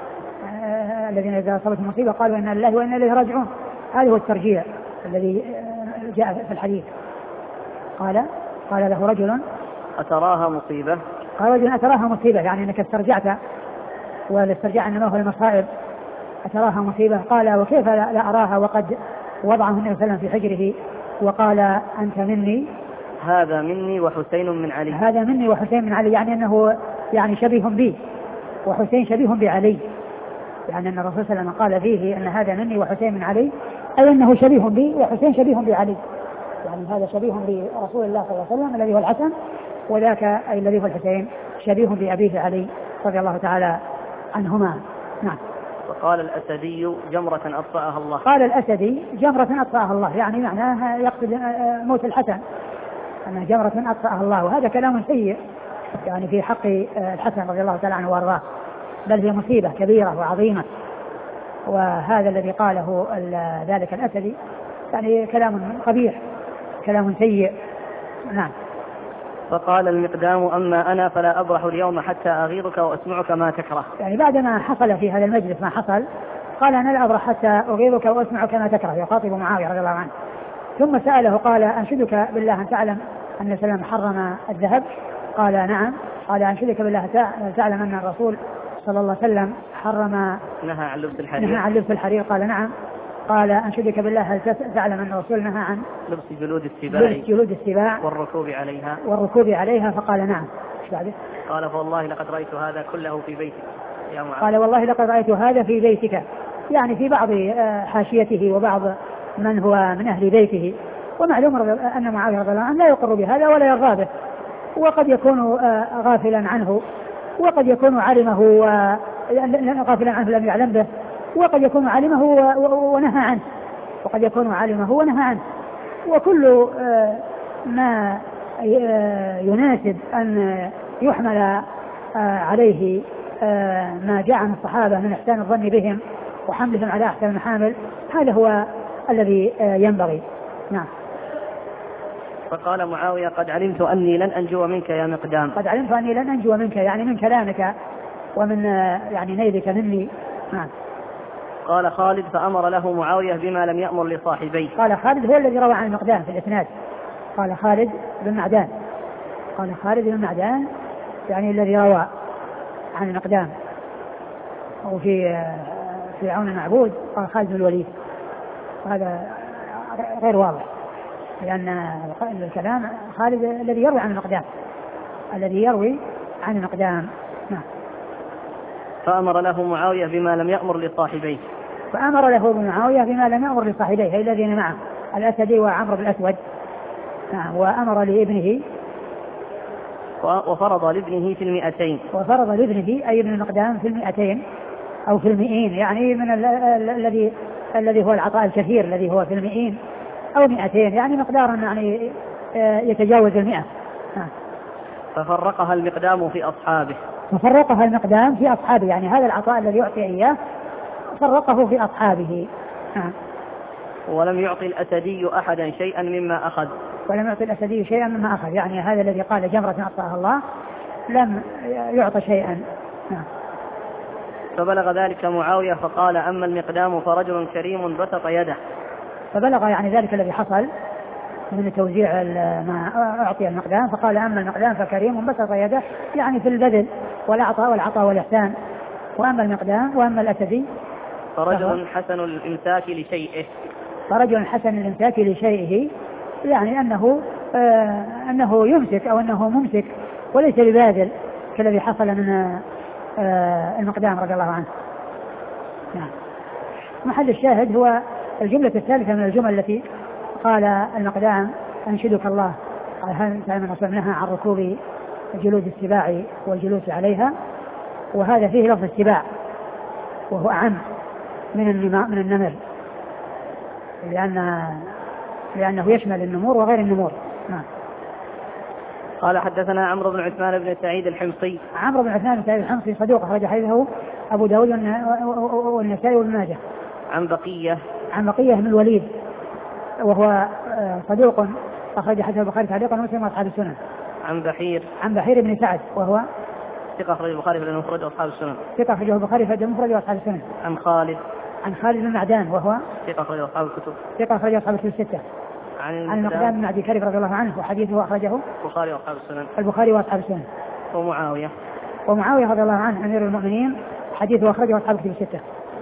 آه الذين إذا أصابتهم المصيبة قالوا إنا لله وإنا إليه راجعون. هذا هو الترجيع الذي آه جاء في الحديث. قال قال له رجل أتراها مصيبة؟ قال رجل أتراها مصيبة يعني أنك استرجعت والاسترجاع إنما هو المصائب. أتراها مصيبة؟ قال وكيف لا أراها وقد وضعه النبي صلى الله عليه وسلم في حجره وقال أنت مني هذا مني وحسين من علي. هذا مني وحسين من علي يعني أنه يعني شبيه بي وحسين شبيه بعلي يعني أن الرسول صلى الله عليه وسلم قال فيه أن هذا مني وحسين من علي أي أنه شبيه بي وحسين شبيه بعلي يعني هذا شبيه برسول الله صلى الله عليه وسلم الذي هو الحسن وذاك أي الذي هو الحسين شبيه بأبيه علي رضي الله تعالى عنهما. نعم. وقال الأسدي جمرة أطفأها الله. قال الأسدي جمرة أطفأها الله يعني معناه يقصد موت الحسن أنها جمرة أطفأها الله وهذا كلام سيء يعني في حق الحسن رضي الله تعالى عنه وارضاه بل هي مصيبة كبيرة وعظيمة وهذا الذي قاله ذلك الأسدي يعني كلام قبيح كلام سيء. نعم. فقال المقدام أما أنا فلا أبرح اليوم حتى أغيظك وأسمعك ما تكره يعني بعدما حصل في هذا المجلس ما حصل قال أنا لا أبرح حتى أغيظك وأسمعك ما تكره يخاطب معاوية رضي الله عنه. ثم سأله قال أنشدك بالله أن تعلم أن سلم حرم الذهب؟ قال نعم. قال أنشدك بالله تعلم أن الرسول صلى الله عليه وسلم حرم نهى عن لبس الحرير؟ نهى عن لبس الحرير. قال نعم. قال أنشدك بالله هل تعلم أن الرسول نهى عن لبس جلود السباع لبس جلود السباع والركوب عليها والركوب عليها؟ فقال نعم. ايش بعده؟ قال فوالله لقد رأيت هذا كله في بيتك يا معاوية. قال والله لقد رأيت هذا في بيتك يعني في بعض حاشيته وبعض من هو من أهل بيته ومعلوم أن معاوية رضي الله عنه لا يقر بهذا ولا يرضى به وقد يكون غافلا عنه وقد يكون علمه غافلا عنه لم يعلم به وقد يكون علمه ونهى عنه وقد يكون عالمه ونهى عنه. وكل ما يناسب أن يحمل عليه ما جاء عن الصحابة من إحسان الظن بهم وحملهم على أحسن المحامل، هذا هو الذي ينبغي. نعم. فقال معاوية قد علمت أني لن أنجو منك يا مقدام. قد علمت أني لن أنجو منك يعني من كلامك ومن يعني نيلك مني. نعم. قال خالد فأمر له معاوية بما لم يأمر لصاحبيه. قال خالد هو الذي روى عن المقدام في الإسناد. قال خالد بن معدان قال خالد بن معدان يعني الذي روى عن المقدام. وفي في عون المعبود قال خالد بن الوليد، وهذا غير واضح لأن الكلام خالد الذي يروي عن المقدام الذي يروي عن المقدام. نعم. فأمر له معاوية بما لم يأمر لصاحبيه. فأمر له معاوية بما لم يأمر لصاحبيه أي الذين معه الأسدي وعمرو بن الأسود. نعم. وأمر لابنه وفرض لابنه في المئتين. وفرض لابنه أي ابن المقدام في المئتين أو في المئين يعني من الذي الذي هو العطاء الكثير الذي هو في المئين أو مئتين يعني مقدارا يعني يتجاوز المئة. ففرقها المقدام في أصحابه. ففرقها المقدام في أصحابه يعني هذا العطاء الذي يعطي إياه فرقه في أصحابه. ولم يعطي الأسدي أحدا شيئا مما أخذ. ولم يعطي الأسدي شيئا مما أخذ يعني هذا الذي قال جمرة أعطاها الله لم يعطى شيئا. فبلغ ذلك معاوية فقال أما المقدام فرجل كريم بسط يده. فبلغ يعني ذلك الذي حصل من توزيع ما أعطي المقدام فقال أما المقدام فكريم بسط يده يعني في البذل والعطاء والعطاء والإحسان. وأما المقدام وأما الأسدي فرجل حسن الإمساك لشيئه. فرجل حسن الإمساك لشيئه يعني أنه آه أنه يمسك أو أنه ممسك وليس بباذل كالذي حصل من آه المقدام رضي الله عنه. نعم. محل الشاهد هو الجملة الثالثة من الجمل التي قال المقدام أنشدك الله هل من أصبناها عن ركوب جلود السباع والجلوس عليها. وهذا فيه لفظ السباع وهو أعم من من النمر لأن لأنه يشمل النمور وغير النمور. نعم. قال حدثنا عمرو بن عثمان بن سعيد الحمصي. عمرو بن عثمان بن سعيد الحمصي صدوق أخرج حديثه أبو داود والنسائي وابن ماجه. عن بقية عن بقية بن الوليد وهو صدوق أخرج حديثه البخاري تعليقا ومسلم وأصحاب السنن. عن بحير عن بحير بن سعد وهو ثقة أخرج البخاري في المفرد وأصحاب السنن. ثقة أخرجه البخاري في المفرد وأصحاب السنن. عن خالد عن خالد بن معدان وهو ثقة أخرج أصحاب الكتب. ثقة أخرج أصحاب الكتب الستة. عن عن المقدام بن عبد الكريم رضي الله عنه وحديثه أخرجه البخاري وأصحاب السنن. البخاري وأصحاب السنن. ومعاوية ومعاوية رضي الله عنه أمير المؤمنين حديثه أخرجه أصحاب الكتب الستة.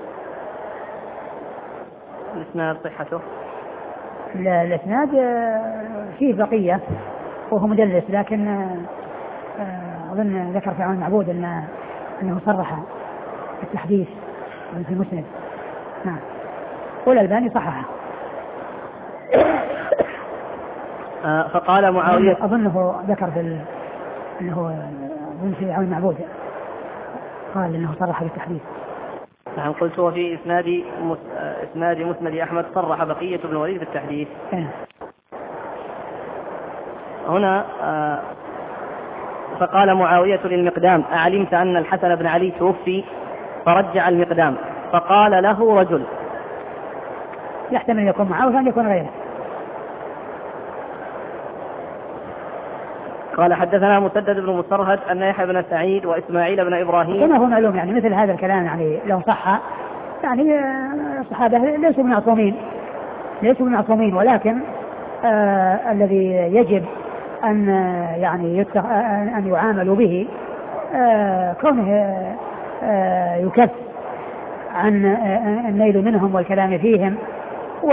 الإسناد صحته. الإسناد فيه بقية وهو مدلس لكن أظن ذكر في عون المعبود أن أنه صرح التحديث في المسند. نعم. والألباني صححه. فقال معاوية أظنه ذكر في أنه في عون المعبود قال أنه صرح بالتحديث. نعم. قلت وفي إسناد إسناد مسند أحمد صرح بقية بن الوليد بالتحديث. هنا فقال معاوية للمقدام أعلمت أن الحسن بن علي توفي؟ فرجع المقدام فقال له رجل. يحتمل أن يكون معاوية وأن يكون غيره. قال حدثنا مسدد بن مصرهد أن يحيى بن سعيد وإسماعيل بن إبراهيم. كما هو معلوم يعني مثل هذا الكلام يعني لو صح يعني الصحابة ليسوا معصومين ليسوا معصومين ولكن آه الذي يجب أن يعني يتخ... أن يعاملوا به آه كونه آه يكف عن آه النيل منهم والكلام فيهم. و...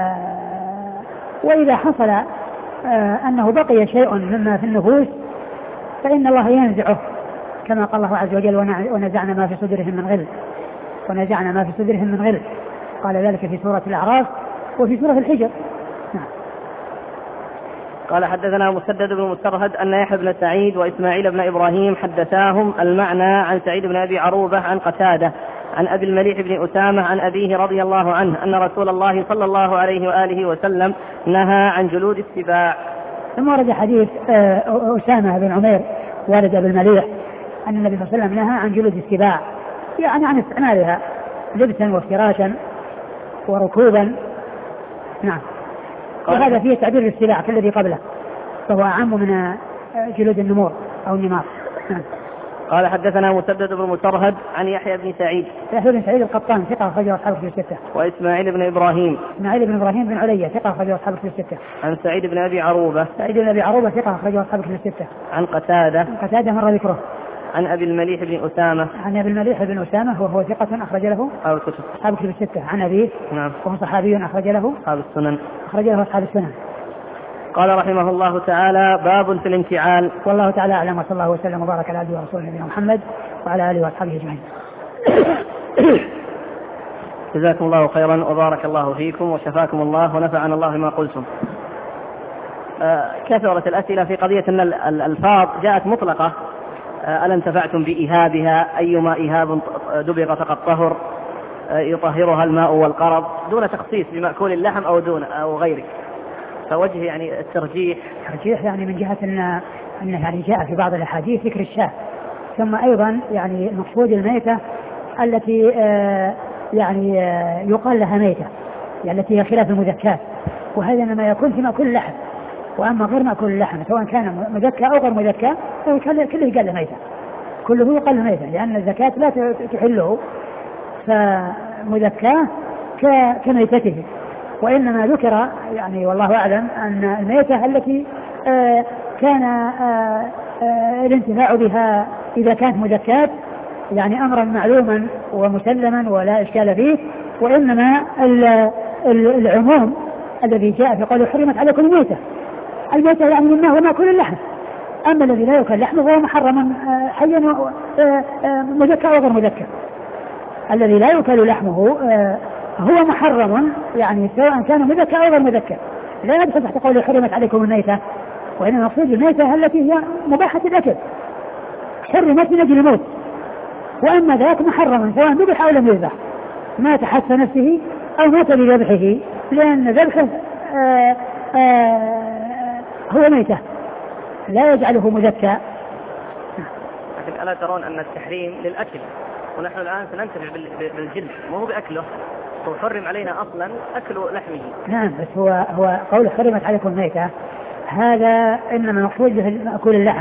وإذا حصل آه أنه بقي شيء مما في النفوس فإن الله ينزعه كما قال الله عز وجل ونزعنا ما في صدورهم من غل ونزعنا ما في صدورهم من غل. قال ذلك في سورة الأعراف وفي سورة الحجر. نعم. قال حدثنا مسدد بن مسترهد أن يحيى بن سعيد وإسماعيل بن إبراهيم حدثاهم المعنى عن سعيد بن أبي عروبة عن قتادة عن أبي المليح بن أسامة عن أبيه رضي الله عنه أن رسول الله صلى الله عليه وآله وسلم نهى عن جلود السباع. ثم ورد حديث أسامة بن عمير والد أبي المليح أن النبي صلى الله عليه وسلم نهى عن جلود السباع، يعني عن استعمالها لبسا وافتراشا وركوبا. نعم. وهذا فيه تعبير السباع كالذي قبله، فهو أعم من جلود النمور أو النمار. نعم. قال حدثنا مسدد بن مسرهد عن يحيى بن سعيد يحيى بن سعيد القطان ثقة أخرجه أصحاب الكتب الستة. وإسماعيل بن إبراهيم إسماعيل بن إبراهيم بن علية ثقة أخرجه أصحاب الكتب الستة. عن سعيد بن أبي عروبة سعيد بن أبي عروبة ثقة أخرجه أصحاب الكتب الستة. عن قتادة قتادة مر ذكره. عن أبي المليح بن أسامة عن أبي المليح بن أسامة وهو ثقة أخرج له أصحاب الكتب أصحاب الكتب الستة. عن أبيه نعم وهو صحابي أخرج له أصحاب السنن أخرج له أصحاب السنن. قال رحمه الله تعالى باب في الانتعال. والله تعالى أعلم، وصلى الله وسلم وبارك على عبده ورسوله نبينا محمد وعلى آله وأصحابه أجمعين. جزاكم الله خيرا وبارك الله فيكم وشفاكم الله ونفعنا الله بما قلتم. آه كثرت الأسئلة في قضية أن الألفاظ جاءت مطلقة. آه ألا انتفعتم بإيهابها؟ أيما إيهاب دبغ فقد طهر، آه يطهرها الماء والقرض، دون تخصيص بمأكول اللحم أو دون أو غيره. فوجه يعني الترجيح ترجيح يعني من جهة أن أنه يعني جاء في بعض الأحاديث ذكر الشاة، ثم أيضا يعني مقصود الميتة التي آه يعني آه يقال لها ميتة، يعني التي هي خلاف المذكات، وهذا إنما يكون في مأكول اللحم. وأما غير مأكول اللحم سواء كان مذكى أو غير مذكى كله يقال له ميتة، كله يقال له ميتة، لأن الزكاة لا تحله، فمذكاه كميتته. وإنما ذكر يعني والله أعلم أن الميتة التي آه كان آه آه الانتفاع بها إذا كانت مذكاة يعني أمرا معلوما ومسلما ولا إشكال فيه، وإنما العموم الذي جاء في قوله حرمت عليكم الميتة، الميتة يعني مما هو مأكول اللحم، أما الذي لا يأكل لحمه فهو محرم حيا مذكى أو غير مذكى. الذي لا يأكل لحمه هو محرم يعني سواء كان مذكى أو غير مذكى، لا يدخل تحت قوله حرمت عليكم الميتة، وإنما مقصود الميتة التي هي مباحة الأكل حرمت من أجل الموت، وأما ذاك محرم سواء ذبح أو لم يذبح، مات حتى نفسه أو مات بذبحه، لأن ذبحه آآ آآ هو ميتة لا يجعله مذكى. لكن ألا ترون أن التحريم للأكل، ونحن الآن سننتفع بالجلد مو بأكله، وحرم علينا أصلا أكل لحمه. نعم، بس هو هو قول حرمت عليكم الميتة هذا إنما مقصود به مأكول اللحم،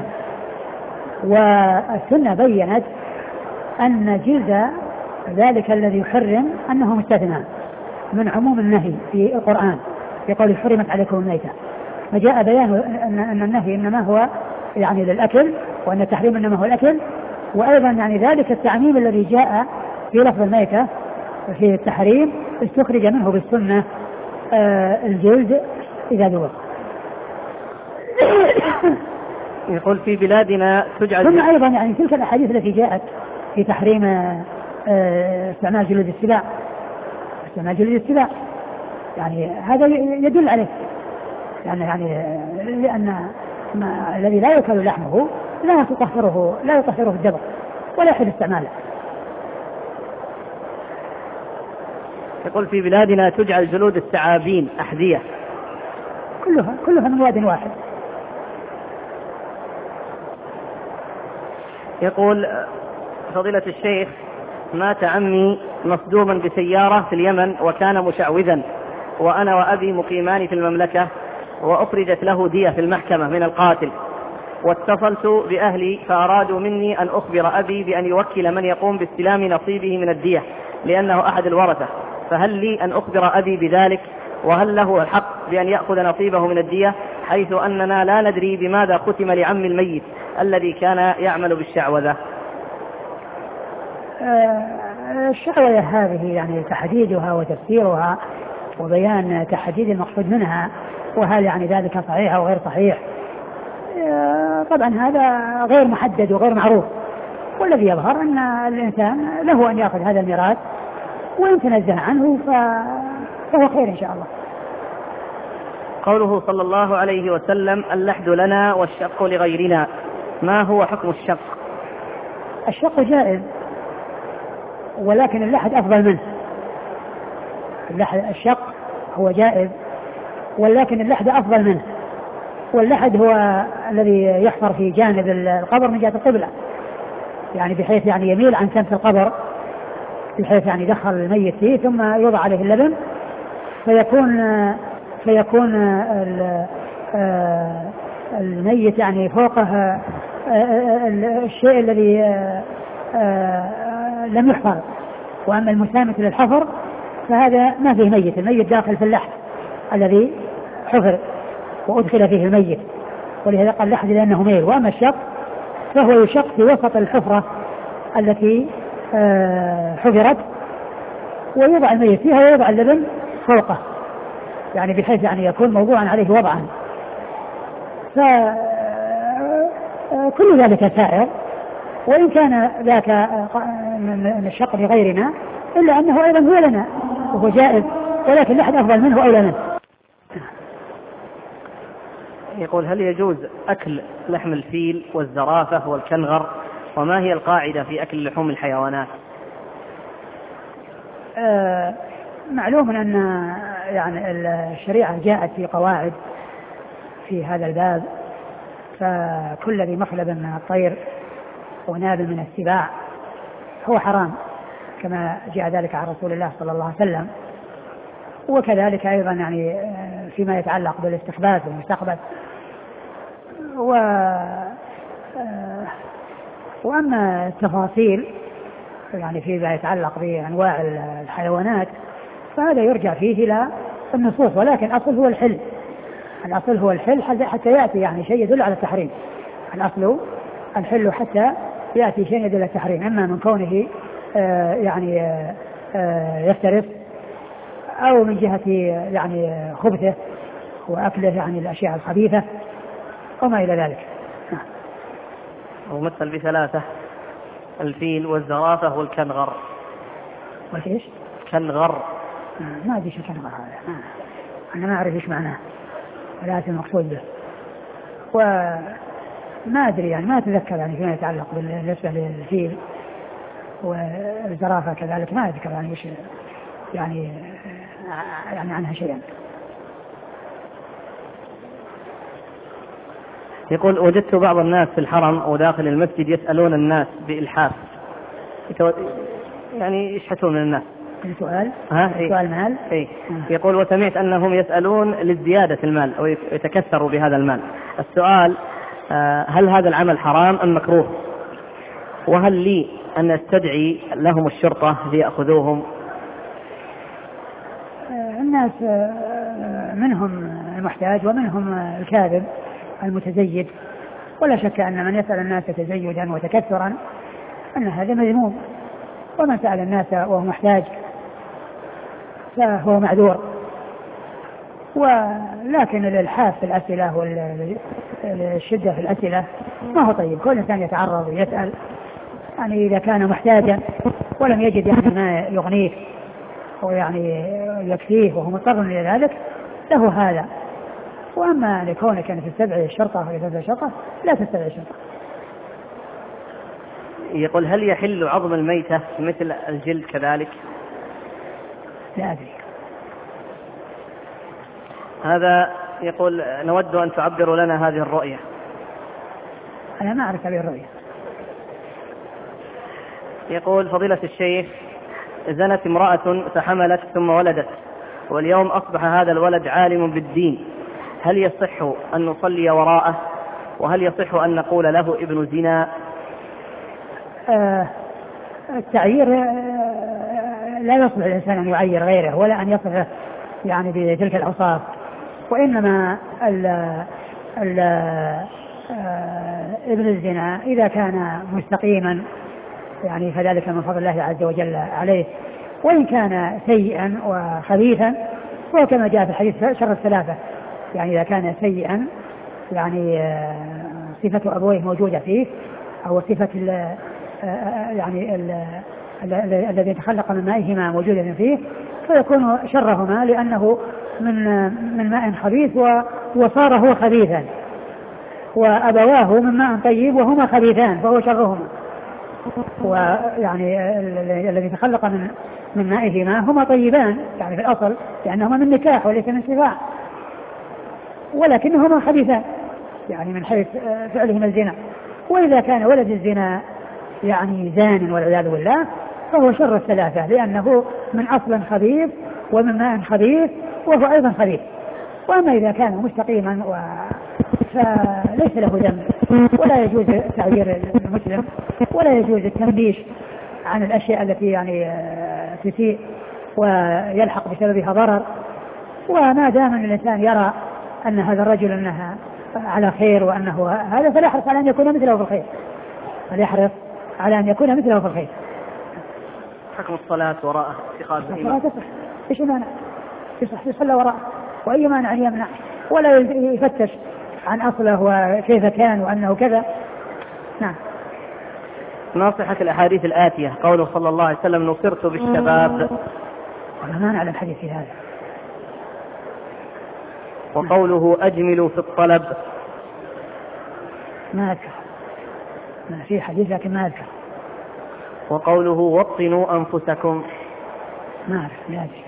والسنة بينت أن جلد ذلك الذي يحرم أنه مستثنى من عموم النهي في القرآن في قول حرمت عليكم الميتة، فجاء بيان أن النهي إنما هو يعني للأكل، وأن التحريم إنما هو الأكل، وأيضا يعني ذلك التعميم الذي جاء في لفظ الميتة في التحريم استخرج منه بالسنة آه الجلد إذا ذبح. يقول في بلادنا تجعل ثم أيضا يعني تلك الأحاديث التي جاءت في تحريم آه استعمال جلود السباع استعمال جلود السباع يعني هذا يدل عليه، يعني يعني لأن الذي لا يأكل لحمه لا تطهره لا يطهره الدبغ ولا يحل استعماله. يقول في بلادنا تجعل جلود الثعابين أحذية، كلها كلها من واد واحد. يقول فضيلة الشيخ مات عمي مصدوما بسيارة في اليمن وكان مشعوذا، وأنا وأبي مقيمان في المملكة، وأخرجت له دية في المحكمة من القاتل، واتصلت بأهلي فأرادوا مني أن أخبر أبي بأن يوكل من يقوم باستلام نصيبه من الدية لأنه أحد الورثة، فهل لي أن أخبر أبي بذلك؟ وهل له الحق بأن يأخذ نصيبه من الدية حيث أننا لا ندري بماذا ختم لعم الميت الذي كان يعمل بالشعوذة؟ الشعوذة هذه يعني تحديدها وتفسيرها وبيان تحديد المقصود منها، وهل يعني ذلك صحيح أو غير صحيح، طبعا هذا غير محدد وغير معروف، والذي يظهر أن الإنسان له أن يأخذ هذا الميراث وإن تنزه عنه فهو خير إن شاء الله. قوله صلى الله عليه وسلم اللحد لنا والشق لغيرنا، ما هو حكم الشق؟ الشق جائز ولكن اللحد أفضل منه. اللحد الشق هو جائز ولكن اللحد أفضل منه. واللحد هو الذي يحفر في جانب القبر من جهة القبلة، يعني بحيث يعني يميل عن سمت القبر، بحيث يعني يدخل الميت فيه ثم يوضع عليه اللبن، فيكون فيكون الميت يعني فوقه الشيء الذي لم يحفر. وأما المسامة للحفر فهذا ما فيه ميت، الميت داخل في اللحد الذي حفر وأدخل فيه الميت، ولهذا قال اللحد لأنه ميل. وأما الشق فهو يشق في وسط الحفرة التي حفرت ويوضع الميت فيها ويوضع اللبن فوقه، يعني بحيث يعني يكون موضوعا عليه وضعا. فكل ذلك سائر، وإن كان ذاك من الشق لغيرنا إلا أنه أيضا هو لنا وهو جائز، ولكن اللحد أفضل منه أولى منه. يقول هل يجوز أكل لحم الفيل والزرافة والكنغر؟ وما هي القاعدة في أكل لحوم الحيوانات؟ آه معلوم أن يعني الشريعة جاءت في قواعد في هذا الباب، فكل ذي مخلب من الطير وناب من السباع هو حرام كما جاء ذلك عن رسول الله صلى الله عليه وسلم. وكذلك أيضا يعني فيما يتعلق بالاستخباث والمستخبث. و وأما التفاصيل يعني فيما يتعلق بأنواع الحيوانات فهذا يرجع فيه إلى النصوص، ولكن الأصل هو الحل. الأصل هو الحل حتى يأتي يعني شيء يدل على التحريم. الأصل الحل حتى يأتي شيء يدل على التحريم، أما من كونه آه يعني آه يفترس أو من جهة يعني خبثه وأكله يعني الأشياء الخبيثة وما إلى ذلك. ومثل بثلاثة: الفيل والزرافة والكنغر. والإيش؟ كنغر. ما أدري شو كنغر هذا، أنا ما أعرف إيش معناه ولا المقصود به، وما أدري يعني ما أتذكر يعني فيما يتعلق بالنسبة للفيل والزرافة كذلك ما أذكر يعني إيش يعني يعني عنها شيئا. يقول وجدت بعض الناس في الحرم أو داخل المسجد يسألون الناس بإلحاف، يعني يشحتون من الناس. السؤال ها سؤال مال. إيه؟ يقول وسمعت أنهم يسألون للزيادة المال أو يتكثروا بهذا المال. السؤال هل هذا العمل حرام أم مكروه؟ وهل لي أن استدعي لهم الشرطة ليأخذوهم؟ الناس منهم المحتاج ومنهم الكاذب المتزيد، ولا شك أن من يسأل الناس تزيدا وتكثرا أن هذا مذموم، ومن سأل الناس وهو محتاج فهو معذور. ولكن الإلحاف في الأسئلة والشدة في الأسئلة ما هو طيب. كل إنسان يتعرض ويسأل يعني إذا كان محتاجا ولم يجد يعني ما يغنيه ويعني يكفيه وهو مضطر إلى ذلك له هذا. وأما لكونك أن تستدعي الشرطة ولا تستدعي الشرطة لا تستدعي الشرطة. يقول هل يحل عظم الميتة مثل الجلد كذلك؟ لا أدري. هذا يقول نود أن تعبروا لنا هذه الرؤية. أنا ما أعرف هذه الرؤية. يقول فضيلة الشيخ زنت امرأة فحملت ثم ولدت، واليوم أصبح هذا الولد عالم بالدين، هل يصح أن نصلي وراءه؟ وهل يصح أن نقول له ابن زنا؟ آه التعيير آه لا يصلح الإنسان أن يعير غيره ولا أن يصف يعني بتلك الأوصاف، وإنما ال ال آه ابن الزنا إذا كان مستقيما يعني فذلك من فضل الله عز وجل عليه، وإن كان سيئا وخبيثا فهو كما جاء في الحديث شر الثلاثة، يعني إذا كان سيئا يعني صفة أبويه موجودة فيه أو صفة ال يعني الذي تخلق من مائهما موجودة فيه فيكون شرهما لأنه من من ماء خبيث وصار هو خبيثا، وأبواه من ماء طيب وهما خبيثان فهو شرهما. ويعني الذي تخلق من من مائهما هما طيبان يعني في الأصل لأنهما من نكاح وليس من سفاح، ولكنهما خبيثان يعني من حيث فعلهما الزنا. وإذا كان ولد الزنا يعني زان والعياذ بالله فهو شر الثلاثة، لأنه من أصل خبيث ومن ماء خبيث وهو أيضا خبيث. وأما إذا كان مستقيما و... فليس له ذنب، ولا يجوز تعبير المسلم ولا يجوز التنبيش عن الأشياء التي يعني تسيء ويلحق بسببها ضرر. وما دام أن الإنسان يرى أن هذا الرجل أنها على خير وأنه هذا فليحرص على أن يكون مثله في الخير، فليحرص على أن يكون مثله في الخير. حكم الصلاة وراءه اتخاذ الصلاة تصح، إيش مانع؟ يصح يصلى وراءه، وأي مانع يمنع، ولا يفتش عن أصله وكيف كان وأنه كذا. نعم. ناصحة الأحاديث الآتية قوله صلى الله عليه وسلم نصرت بالشباب، ولا ما نعلم حديث في هذا. وقوله أجملوا في الطلب، ما أذكر، ما في حديث لكن ما أذكر. وقوله وطنوا أنفسكم، ما أعرف لا أدري.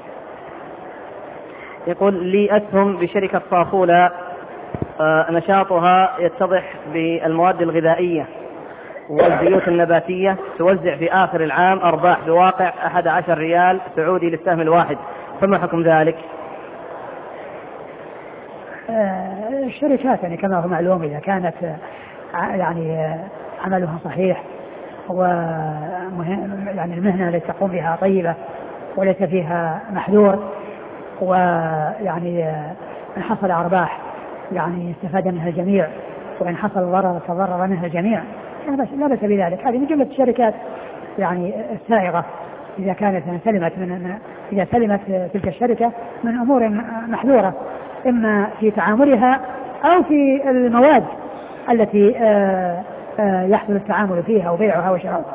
يقول لي أسهم بشركة صافولة نشاطها يتضح بالمواد الغذائية والزيوت النباتية، توزع في آخر العام أرباح بواقع أحد عشر ريال سعودي للسهم الواحد، فما حكم ذلك؟ الشركات يعني كما هو معلوم إذا كانت يعني عملها صحيح ومهم يعني المهنة التي تقوم بها طيبة وليس فيها محذور، ويعني إن حصل أرباح يعني استفاد منها الجميع، وإن حصل ضرر تضرر منها الجميع، لا بأس بذلك. هذه من جملة الشركات يعني السائغة إذا كانت سلمت من إذا سلمت تلك الشركة من أمور محذورة إما في تعاملها أو في المواد التي يحصل التعامل فيها وبيعها وشراؤها.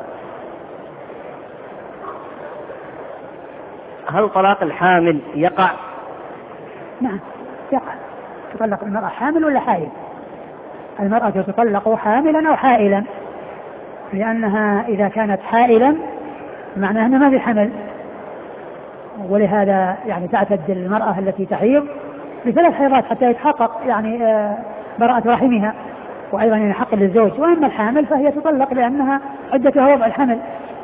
هل طلاق الحامل يقع؟ نعم يقع. تطلق المرأة حامل ولا حائل؟ المرأة تطلق حاملا أو حائلا، لأنها إذا كانت حائلا معناها أنها ما في حمل، ولهذا يعني تعتد المرأة التي تحيض بثلاث حيضات حتى يتحقق يعني براءة رحمها، وأيضا يعني حق للزوج. وأما الحامل فهي تطلق لأنها عدتها وضع الحمل.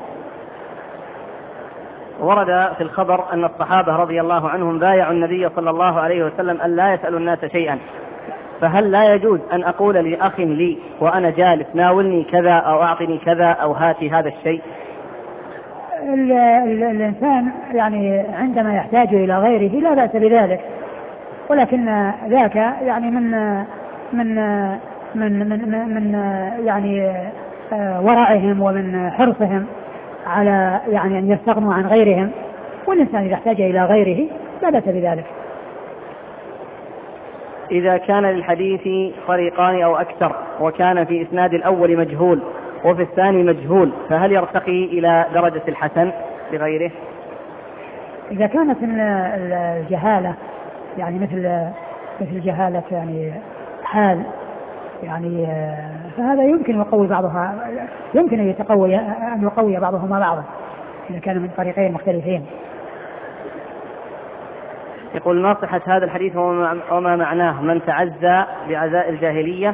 ورد في الخبر أن الصحابة رضي الله عنهم بايعوا النبي صلى الله عليه وسلم أن لا يسألوا الناس شيئا، فهل لا يجوز أن أقول لأخ لي وأنا جالس ناولني كذا أو أعطني كذا أو هاتي هذا الشيء؟ ال ال الإنسان يعني عندما يحتاج إلى غيره لا بأس بذلك، ولكن ذاك يعني من من من من, من, من يعني ورعهم ومن حرصهم على يعني أن يستغنوا عن غيرهم، والإنسان إذا احتاج إلى غيره لا بأس بذلك. إذا كان للحديث طريقان أو أكثر وكان في إسناد الأول مجهول وفي الثاني مجهول، فهل يرتقي إلى درجة الحسن بغيره؟ إذا كانت الجهالة يعني مثل مثل جهالة يعني حال يعني فهذا يمكن يقوي بعضها، يمكن أن يتقوي أن يقوي بعضهما بعضا إذا كان من طريقين مختلفين. يقول ناصحة هذا الحديث وما معناه؟ من تعزى بعزاء الجاهلية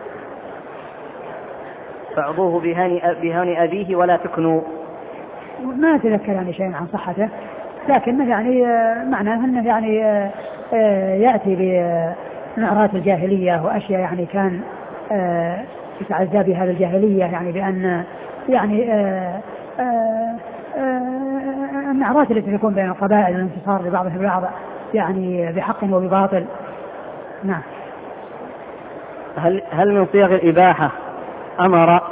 فاعضوه بهان أبيه ولا تكنوا. ما أتذكر يعني شيء عن صحته، لكن يعني معناه أنه يعني يأتي بنعرات الجاهلية وأشياء يعني كان يتعزى بها الجاهلية، يعني بأن يعني النعرات التي تكون بين القبائل والانتصار لبعضهم البعض يعني بحق وبباطل. نعم. هل هل من صيغ الإباحة أمر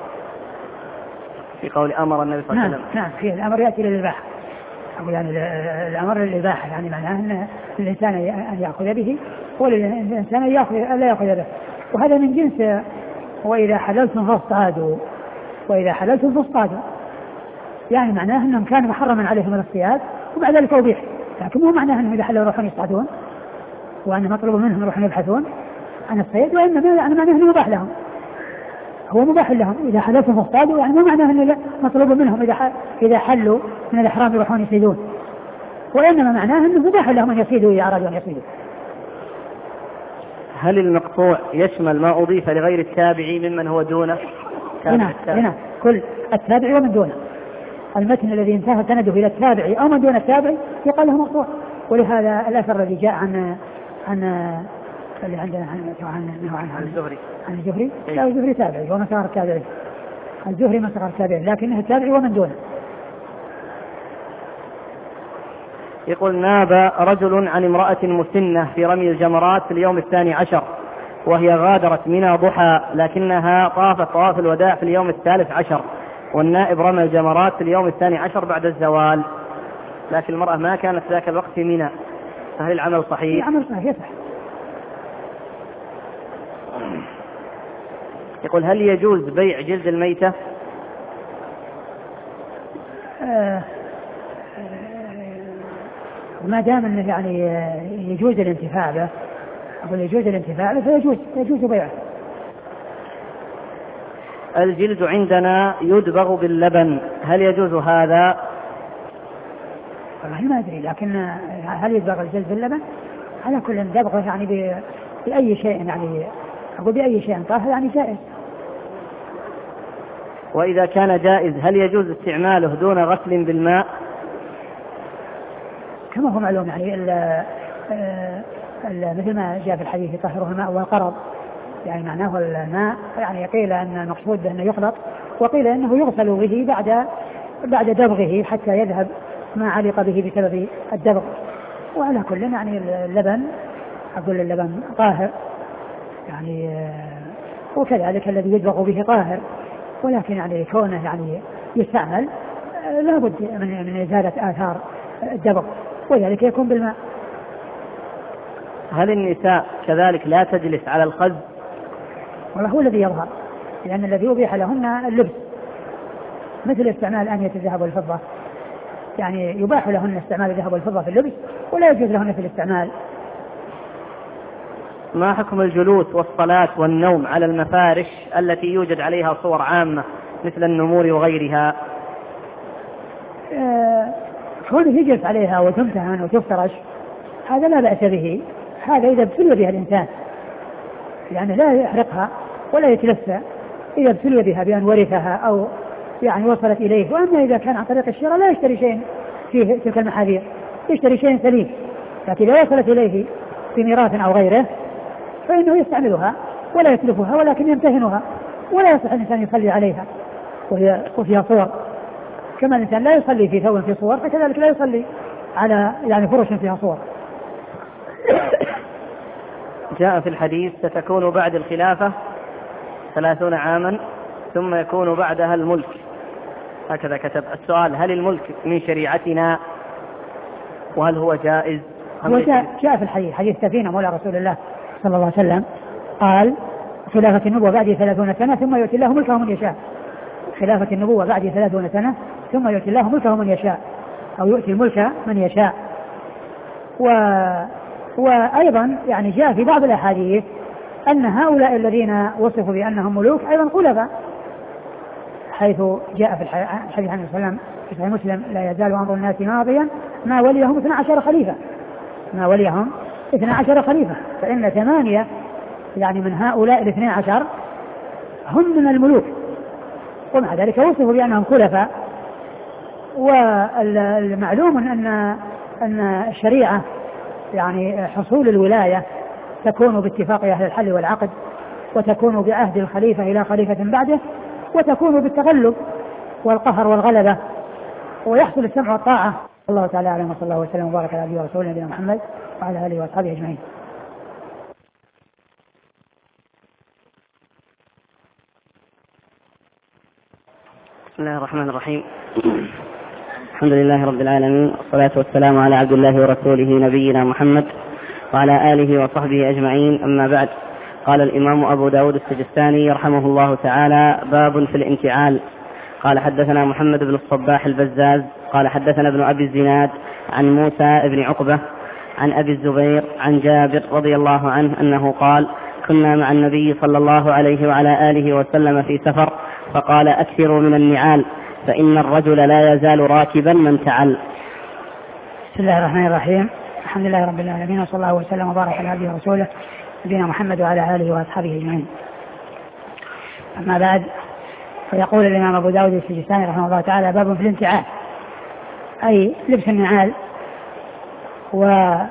في قول أمر النبي صلى الله عليه وسلم؟ نعم في الأمر يأتي للإباحة، أو يعني الأمر للإباحة يعني معناه أن الإنسان أن يأخذ به وللإنسان أن يأخذ لا يأخذ به، وهذا من جنس وإذا حللتم فاصطادوا وإذا حللتم فاصطادوا، يعني معناه أنهم كان محرما عليهم الاصطياد وبعد ذلك أبيح، لكن مو معناه أنهم إذا حلوا يروحون يصطادون وأن مطلوب منهم يروحون يبحثون عن الصيد، وإنما يعني معناه أنه مباح لهم. هو مباح لهم إذا حلفوا فاصطادوا، يعني مو معناه أنه مطلوب منهم إذا إذا حلوا من الإحرام يروحون يصيدون، وإنما معناه أنه مباح لهم أن يصيدوا إذا أرادوا أن يصيدوا. هل المقطوع يشمل ما أضيف لغير التابعي ممن هو دونه؟ هنا هنا كل التابعي ومن دونه، المتن الذي انتهى سنده إلى التابعي أو من دون التابعي يقال له مقطوع. ولهذا الأثر الذي جاء عن عن اللي عندنا عن عن عن, عن الزهري عن الزهري لا الزهري تابعي وما صار تابعي، الزهري ما صار تابعي لكنه التابعي ومن دونه. يقول: ناب رجل عن امرأة مسنة في رمي الجمرات في اليوم الثاني عشر وهي غادرت منى ضحى، لكنها طافت طواف الوداع في اليوم الثالث عشر، والنائب رمى الجمرات في اليوم الثاني عشر بعد الزوال، لكن المرأة ما كانت ذاك الوقت في منى، فهل العمل صحيح؟ العمل صحيح يصح. يقول: هل يجوز بيع جلد الميتة؟ آه ما دام انه يعني يجوز الانتفاع به، أقول يجوز الانتفاع به فيجوز يجوز بيعه. الجلد عندنا يدبغ باللبن، هل يجوز هذا؟ والله ما أدري، لكن هل يدبغ الجلد باللبن؟ على كل دبغه يعني بأي شيء، يعني أقول بأي شيء طاهر يعني جائز. وإذا كان جائز هل يجوز استعماله دون غسل بالماء؟ كما هو معلوم يعني ال ال مثل ما جاء في الحديث طهره الماء والقرض، يعني معناه الماء، يعني قيل أن المقصود بأنه يخلط، وقيل أنه يغسل به بعد بعد دبغه حتى يذهب ما علق به بسبب الدبغ. وعلى كل يعني اللبن أقول اللبن طاهر يعني، وكذلك الذي يدبغ به طاهر، ولكن يعني كونه يعني يستعمل لابد من من إزالة آثار الدبغ، وذلك يكون بالماء. هل النساء كذلك لا تجلس على الخز؟ والله هو الذي يظهر، لأن الذي أبيح لهن اللبس مثل استعمال آنية الذهب والفضة، يعني يباح لهن استعمال الذهب والفضة في اللبس ولا يجوز لهن في الاستعمال. ما حكم الجلوس والصلاة والنوم على المفارش التي يوجد عليها صور عامة مثل النمور وغيرها؟ آه كونه يجلس عليها وتمتهن وتفترش هذا لا بأس به، هذا إذا ابتلي بها الإنسان، يعني لا يحرقها ولا يتلفى إذا ابتلي بها بأن ورثها أو يعني وصلت إليه. وأما إذا كان عن طريق الشراء لا يشتري شيء فيه تلك المحاذير، يشتري شيء سليم، لكن إذا وصلت إليه بميراث أو غيره فإنه يستعملها ولا يتلفها، ولكن يمتهنها، ولا يصح الإنسان يصلي عليها وهي وفيها صور، كما الإنسان لا يصلي في ثوب في صور فكذلك لا يصلي على يعني فرش فيها صور. جاء في الحديث: ستكون بعد الخلافة ثلاثون عاما ثم يكون بعدها الملك، هكذا كتب. السؤال: هل الملك من شريعتنا وهل هو جائز؟ هو جاء, جاء في الحديث حديث سفينة مولى رسول الله صلى الله عليه وسلم قال: خلافة النبوة بعد ثلاثون سنة ثم يؤتي الله ملكه من يشاء. خلافة النبوة بعد ثلاثون سنة ثم يؤتي الله ملكه من يشاء، أو يؤتي الملك من يشاء. و... وأيضا يعني جاء في بعض الأحاديث أن هؤلاء الذين وصفوا بأنهم ملوك أيضا خلفاء، حيث جاء في الحديث عن السلام في صحيح مسلم: لا يزال أمر الناس ماضيا ما وليهم اثنا عشر خليفة، ما وليهم اثنا عشر خليفة، فإن ثمانية يعني من هؤلاء الاثنين عشر هم من الملوك، ومع ذلك وصفوا بأنهم خلفاء. والمعلوم أن أن الشريعة يعني حصول الولاية تكون باتفاق أهل الحل والعقد، وتكون بعهد الخليفة إلى خليفة بعده، وتكون بالتغلب والقهر والغلبة، ويحصل السمع والطاعة. الله تعالى أعلم، وصلى الله وسلم وبارك على عبده ورسوله نبينا محمد وعلى آله وأصحابه أجمعين. بسم الله الرحمن الرحيم. الحمد لله رب العالمين، والصلاة والسلام على عبد الله ورسوله نبينا محمد وعلى آله وصحبه أجمعين، أما بعد. قال الإمام أبو داود السجستاني رحمه الله تعالى: باب في الانتعال. قال: حدثنا محمد بن الصباح البزاز قال حدثنا ابن أبي الزناد عن موسى بن عقبة عن أبي الزبير عن جابر رضي الله عنه أنه قال: كنا مع النبي صلى الله عليه وعلى آله وسلم في سفر فقال أكثروا من النعال فإن الرجل لا يزال راكبا من تعل. بسم الله الرحمن الرحيم. الحمد لله رب العالمين وصلى الله وسلم وبارك على عبده ورسوله نبينا محمد وعلى آله وأصحابه أجمعين. أما بعد، فيقول الإمام أبو داود السجستاني رحمه الله تعالى: باب في الانتعال، أي لبس النعال. وأورد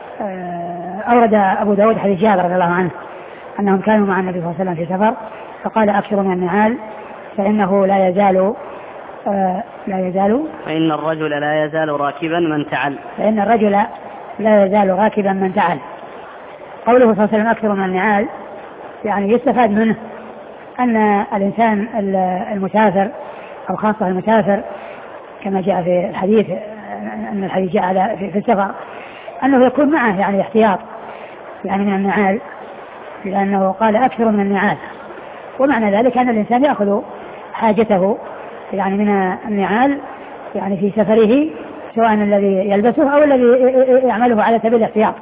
أبو داود حديث جابر رضي الله عنه أنهم كانوا مع النبي صلى الله عليه وسلم في سفر فقال أكثروا من النعال فإنه لا يزال آه لا يزال فإن الرجل لا يزال راكبا من تعل فإن الرجل لا يزال راكبا من تعل. قوله صلى الله عليه وسلم أكثر من النعال يعني يستفاد منه أن الإنسان المسافر أو خاصة المسافر كما جاء في الحديث أن الحديث جاء على في السفر أنه يكون معه يعني احتياط يعني من النعال، لأنه قال أكثر من النعال، ومعنى ذلك أن الإنسان يأخذ حاجته يعني من النعال يعني في سفره، سواء الذي يلبسه أو الذي يعمله على سبيل الاحتياط.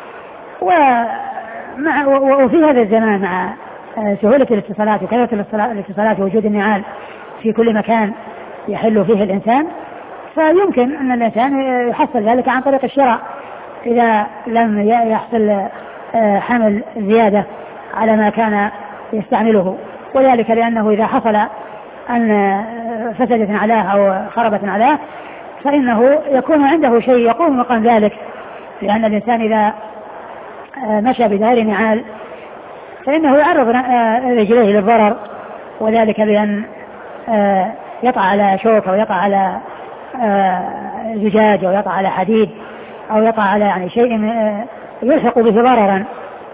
ومع وفي هذا الزمان مع سهولة الاتصالات وكثرة الاتصالات ووجود النعال في كل مكان يحل فيه الإنسان، فيمكن أن الإنسان يحصل ذلك عن طريق الشراء إذا لم يحصل حمل زيادة على ما كان يستعمله، وذلك لأنه إذا حصل أن فسدت علاه أو خربت علاه فإنه يكون عنده شيء يقوم مقام ذلك، لأن الإنسان إذا مشى بدائر نعال فإنه يعرض رجليه للضرر، وذلك بأن يقع على شوك أو يقع على زجاج أو يقع على حديد أو يقع على يعني شيء يلحق به ضررا.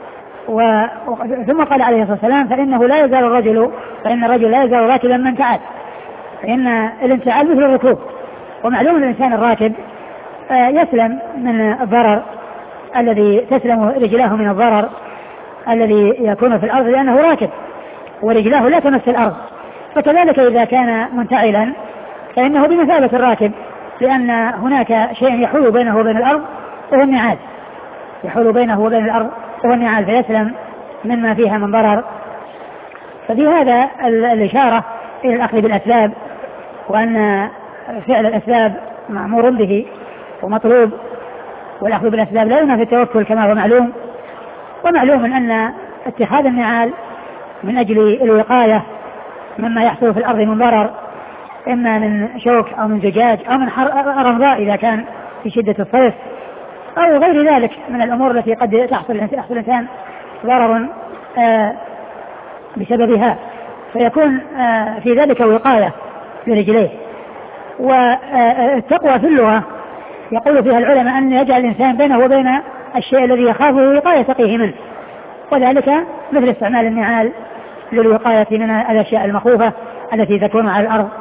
ثم قال عليه الصلاة والسلام: فإنه لا يزال الرجل فإن الرجل لا يزال راكبا من تعال، فإن الانتعال مثل الركوب، ومعلوم الإنسان الراكب يسلم من الضرر الذي تسلم رجلاه من الضرر الذي يكون في الأرض لأنه راكب ورجلاه لا تمس الأرض، فكذلك إذا كان منتعلا فإنه بمثابة الراكب، لأن هناك شيء يحول بينه وبين الأرض وهو النعال، يحول بينه وبين الأرض وهو النعال فيسلم مما فيها من ضرر. ففي هذا الإشارة إلى الأخذ بالأسباب، وأن فعل الأسباب مأمور به ومطلوب، والأخذ بالأسباب لا ينافي التوكل كما هو معلوم. ومعلوم أن اتخاذ النعال من أجل الوقاية مما يحصل في الأرض من ضرر، إما من شوك أو من زجاج أو من رمضاء إذا كان في شدة الصيف أو غير ذلك من الأمور التي قد تحصل الإنسان ضرر آه بسببها، فيكون آه في ذلك وقاية لرجليه. والتقوى في اللغة يقول فيها العلماء أن يجعل الإنسان بينه وبين الشيء الذي يخافه وقاية تقيه منه، وذلك مثل استعمال النعال للوقاية من الأشياء المخوفة التي تكون على الأرض،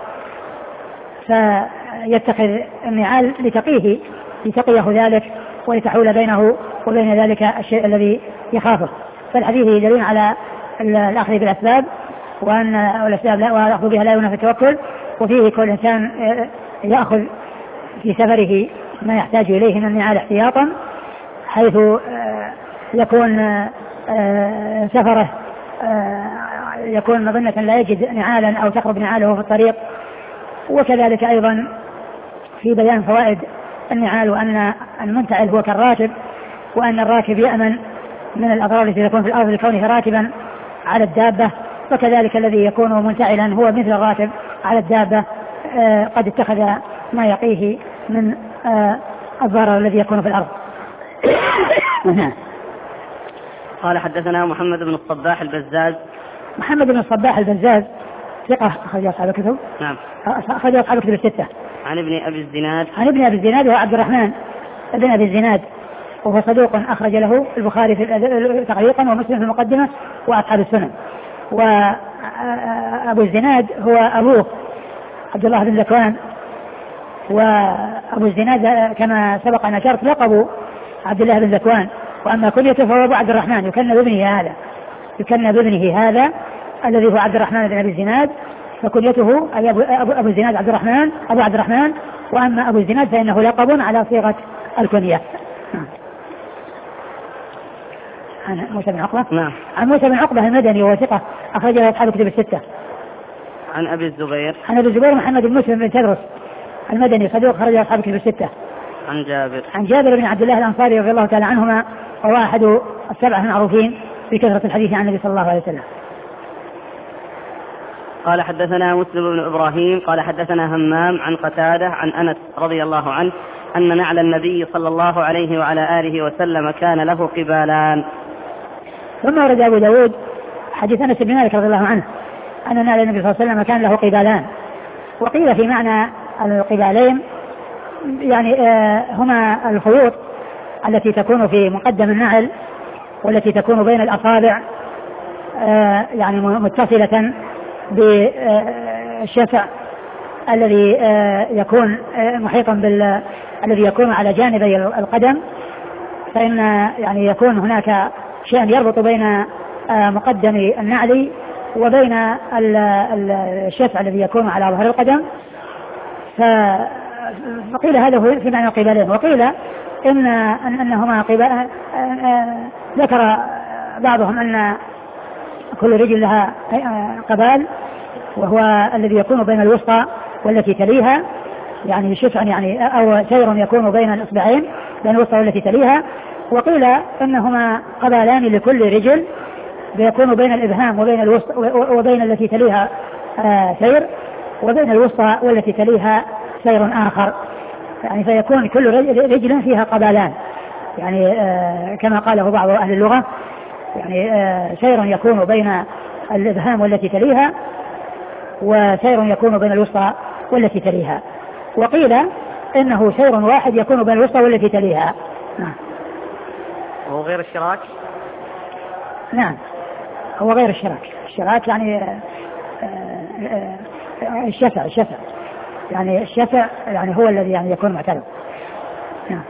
فيتخذ النعال لتقيه لتقيه ذلك ويتحول بينه وبين ذلك الشيء الذي يخافه. فالحديث يدل على الأخذ بالأسباب، وأن الأسباب لا والأخذ بها لا ينافي التوكل، وفيه كل إنسان يأخذ في سفره ما يحتاج إليه من النعال احتياطا، حيث يكون سفره يكون مظنة لا يجد نعالا أو تخرب نعاله في الطريق. وكذلك أيضا في بيان فوائد النعال، وأن المنتعل هو كالراكب، وأن الراكب يأمن من الأضرار التي تكون في الأرض لكونه راكبا على الدابة، وكذلك الذي يكون منتعلا هو مثل الراكب على الدابة قد اتخذ ما يقيه من الضرر الذي يكون في الأرض. قال: حدثنا محمد بن الصباح البزاز. محمد بن الصباح البزاز ثقة أخرج أصحاب الكتب. نعم. أخرج أصحاب الكتب الستة. عن ابن أبي الزناد. عن ابن أبي الزناد وهو عبد الرحمن ابن أبي الزناد، وهو صدوق أخرج له البخاري في تعليقا ومسلم في المقدمة وأصحاب السنن. وأبو الزناد هو أبوه عبد الله بن ذكوان، وأبو الزناد كما سبق أن أشرت لقب عبد الله بن ذكوان، وأما كنيته فهو أبو عبد الرحمن يكنى بابنه هذا يكنى بابنه هذا الذي هو عبد الرحمن بن أبي الزناد، فكنيته أي أبو, أبو, أبو الزناد عبد الرحمن أبو عبد الرحمن، وأما أبو الزناد فإنه لقب على صيغة الكنية. عن موسى بن عقبة. نعم. عن موسى بن عقبة المدني وهو ثقة أخرج له أصحاب الكتب الستة. عن أبي الزبير. عن أبي الزبير محمد بن مسلم بن تدرس المدني صدوق أخرج له أصحاب الكتب الستة. عن جابر. عن جابر بن عبد الله الأنصاري رضي الله تعالى عنهما وهو أحد السبعة المعروفين بكثرة الحديث عن النبي صلى الله عليه وسلم. قال حدثنا مسلم بن إبراهيم قال حدثنا همام عن قتادة عن أنس رضي الله عنه أن نعل النبي صلى الله عليه وعلى آله وسلم كان له قبالان. ثم ورد أبو داود حديث أنس بن مالك رضي الله عنه أن نعل النبي صلى الله عليه وسلم كان له قبالان. وقيل في معنى القبالين يعني آه هما الخيوط التي تكون في مقدم النعل والتي تكون بين الأصابع آه يعني متصلة بالشفع الذي يكون محيطا بال الذي يكون على جانبي القدم، فإن يعني يكون هناك شيء يربط بين مقدم النعل وبين الشفع الذي يكون على ظهر القدم. فقيل هذا في معنى القبالين. وقيل إن أنهما قبال، ذكر بعضهم أن كل رجل لها قبال وهو الذي يكون بين الوسطى والتي تليها، يعني شفعا يعني أو سير يكون بين الإصبعين بين الوسطى والتي تليها. وقيل إنهما قبالان لكل رجل يكون بين الإبهام وبين الوسطى وبين التي تليها سير وبين الوسطى والتي تليها سير آخر، يعني فيكون كل رجل فيها قبالان، يعني كما قاله بعض أهل اللغة، يعني سير يكون بين الإبهام والتي تليها وسير يكون بين الوسطى والتي تليها. وقيل إنه سير واحد يكون بين الوسطى والتي تليها. نعم. وهو غير الشراك؟ نعم هو غير الشراك. الشراك يعني الشفع الشفع يعني الشفع يعني هو الذي يعني يكون معترض. نعم.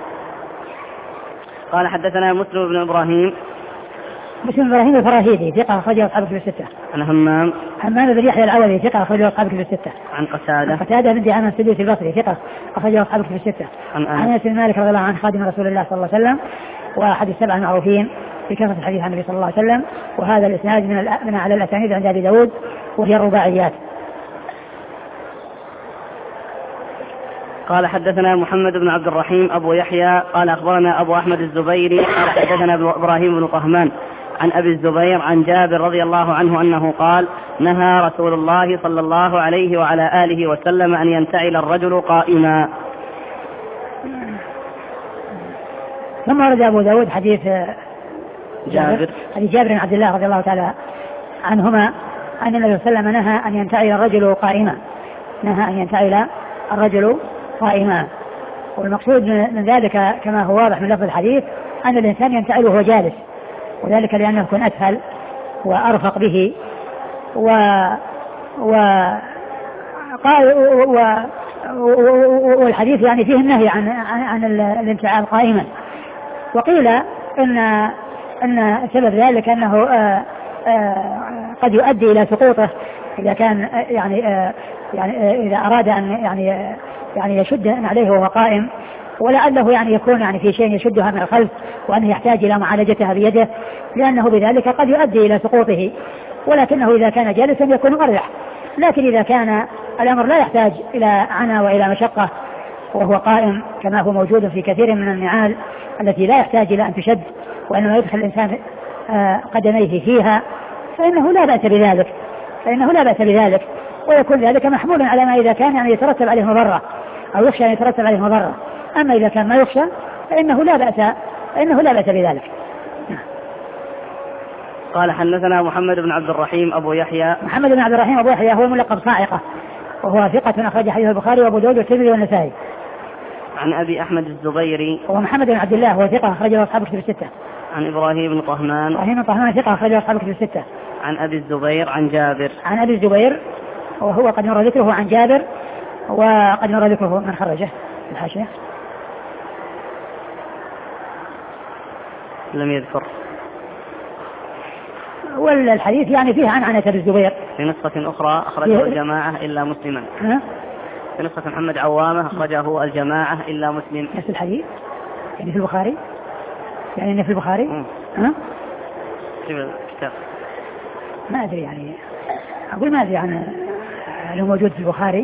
قال حدثنا مسلم بن إبراهيم. مسلم بن إبراهيم الفراهيدي ثقة أخرجه أصحاب الكتب الستة. عن همام. همام بن يحيى العولي ثقة أخرجه أصحاب الكتب الستة. عن قتادة. قتادة بن دعامة السدوسي البصري ثقة أخرجه أصحاب الكتب الستة. عن أنس بن مالك رضي الله عنه خادم رسول الله صلى الله عليه وسلم وأحد السبعة المعروفين بكثرة الحديث عن النبي صلى الله عليه وسلم. وهذا الإسناد من من على الأسانيد عند أبي داود وهي الرباعيات. قال حدثنا محمد بن عبد الرحيم أبو يحيى قال أخبرنا أبو أحمد الزبيري قال حدثنا إبراهيم بن طهمان عن أبي الزبير عن جابر رضي الله عنه أنه قال نهى رسول الله صلى الله عليه وعلى آله وسلم أن ينتعل الرجل قائما. ثم ورد أبو داود حديث جابر حديث جابر بن عبد الله رضي الله تعالى عنهما أن النبي صلى الله عليه وسلم نهى أن ينتعل الرجل قائما نهى أن ينتعل الرجل قائما. والمقصود من ذلك كما هو واضح من لفظ الحديث أن الإنسان ينتعل وهو جالس، وذلك لأنه يكون أسهل وأرفق به و و و والحديث يعني فيه النهي عن عن, عن الانتعال قائما. وقيل إن أن سبب ذلك أنه آآ آآ قد يؤدي إلى سقوطه إذا كان يعني يعني إذا أراد أن يعني يعني يشد عليه وهو قائم، ولعله يعني يكون يعني في شيء يشدها من الخلف وأنه يحتاج إلى معالجتها بيده، لأنه بذلك قد يؤدي إلى سقوطه. ولكنه إذا كان جالسا يكون مريح، لكن إذا كان الأمر لا يحتاج إلى عناء وإلى مشقة وهو قائم كما هو موجود في كثير من النعال التي لا يحتاج إلى أن تشد وإنما يدخل الإنسان قدميه فيها، فإنه لا بأس بذلك فإنه لا بأس بذلك ويكون ذلك محمولا على ما إذا كان يعني يترتب عليه مضرة أو يخشى أن يترتب عليه مضرة. أما إذا كان ما يخشى فإنه لا بأس فإنه لا بأس بذلك. قال حدثنا محمد بن عبد الرحيم أبو يحيى. محمد بن عبد الرحيم أبو يحيى هو ملقب صاعقة وهو ثقة أخرج حديث البخاري وأبو داود والترمذي والنسائي. عن أبي أحمد الزبيري وهو محمد بن عبد الله هو ثقة أخرجه أصحاب الكتب الستة. عن إبراهيم بن طهمان. إبراهيم بن طهمان ثقة أخرجه أصحاب الكتب الستة. عن أبي الزبير عن جابر. عن أبي الزبير وهو قد مر ذكره عن جابر وقد مر ذكره من خرجه الحاشية لم يذكر. والحديث يعني فيه عن عنة الزبير. في نسخة أخرى أخرجه الجماعة إلا مسلما. ها؟ في نسخة محمد عوامة أخرجه الجماعة إلا مسلم. نفس الحديث يعني في البخاري يعني في البخاري. ها؟ صاحب الكتاب؟ ما أدري يعني، أقول ما أدري عن هل هو موجود في البخاري،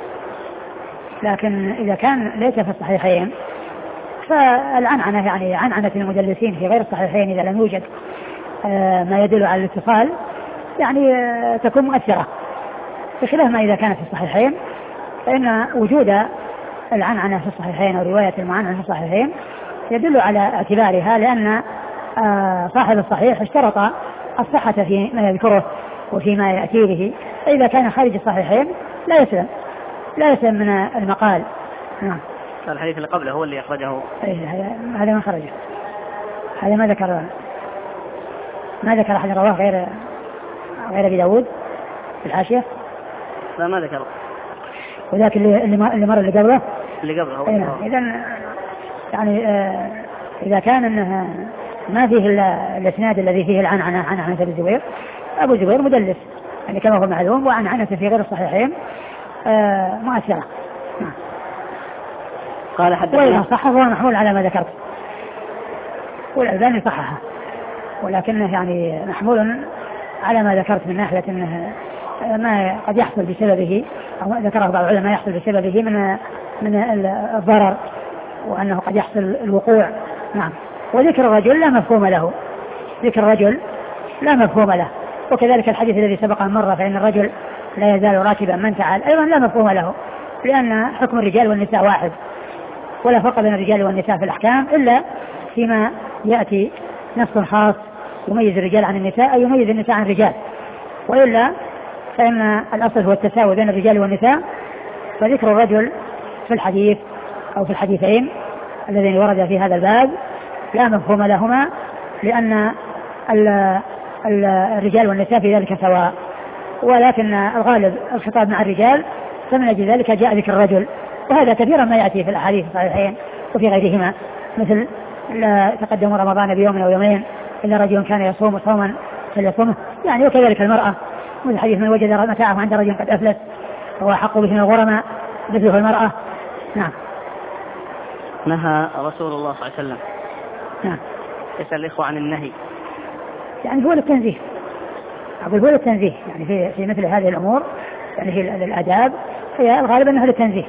لكن إذا كان ليس في الصحيحين فالعنعنة يعني عنعنة المدلسين في غير الصحيحين إذا لم يوجد ما يدل على الاتصال يعني تكون مؤثرة، بخلاف ما إذا كانت في الصحيحين، فإن وجود العنعنة في الصحيحين أو رواية المعنعنة في الصحيحين يدل على اعتبارها، لأن صاحب الصحيح اشترط الصحة في ما يذكره وفيما يأتي به، فإذا كان خارج الصحيحين لا يسلم لا يسلم من المقال. نعم. الحديث اللي قبله هو اللي أخرجه. هذا ما خرجه، هذا ما ذكر ما ذكر أحد رواه غير غير أبي داود في الحاشية. لا ما ذكر. وذاك اللي اللي مر اللي قبله اللي قبله هو. إذن يعني آه إذا كان أنها ما فيه الإسناد الذي فيه العنعنة عنعنة أبي الزبير، أبو الزبير مدلس يعني كما هو معلوم، وعنعنة في غير الصحيحين آه مؤثرة. قال حدثنا وإذا صح هو محمول على ما ذكرت، والألباني صححه، ولكنه يعني محمول على ما ذكرت من ناحية أنه ما قد يحصل بسببه، أو ذكره بعض العلماء يحصل بسببه من من الضرر، وأنه قد يحصل الوقوع. نعم. وذكر الرجل لا مفهوم له، ذكر الرجل لا مفهوم له، وكذلك الحديث الذي سبق مرة فإن الرجل لا يزال راكبا من تعال أيضا لا مفهوم له، لأن حكم الرجال والنساء واحد، ولا فرق بين الرجال والنساء في الأحكام إلا فيما يأتي نص خاص يميز الرجال عن النساء أو يميز النساء عن الرجال، وإلا فإن الأصل هو التساوي بين الرجال والنساء. فذكر الرجل في الحديث أو في الحديثين الذين ورد في هذا الباب لا مفهوم لهما، لأن الرجال والنساء في ذلك سواء، ولكن الغالب الخطاب مع الرجال، فمن أجل ذلك جاء ذكر الرجل، وهذا كثيرا ما يأتي في الأحاديث الصحيحين وفي غيرهما، مثل لا تقدم رمضان بيوم أو يومين إلا رجل كان يصوم صوما فليصومه، يعني وكذلك المرأة، مثل حديث من وجد متاعه عند رجل قد أفلس وهو حق به من الغرماء مثله المرأة. نعم. نهى رسول الله صلى الله عليه وسلم. نعم. يسأل الإخوة عن النهي، يعني هو التنزيه، أقول هو التنزيه يعني في, في مثل هذه الأمور، يعني في الآداب هي الغالب أنه التنزيه.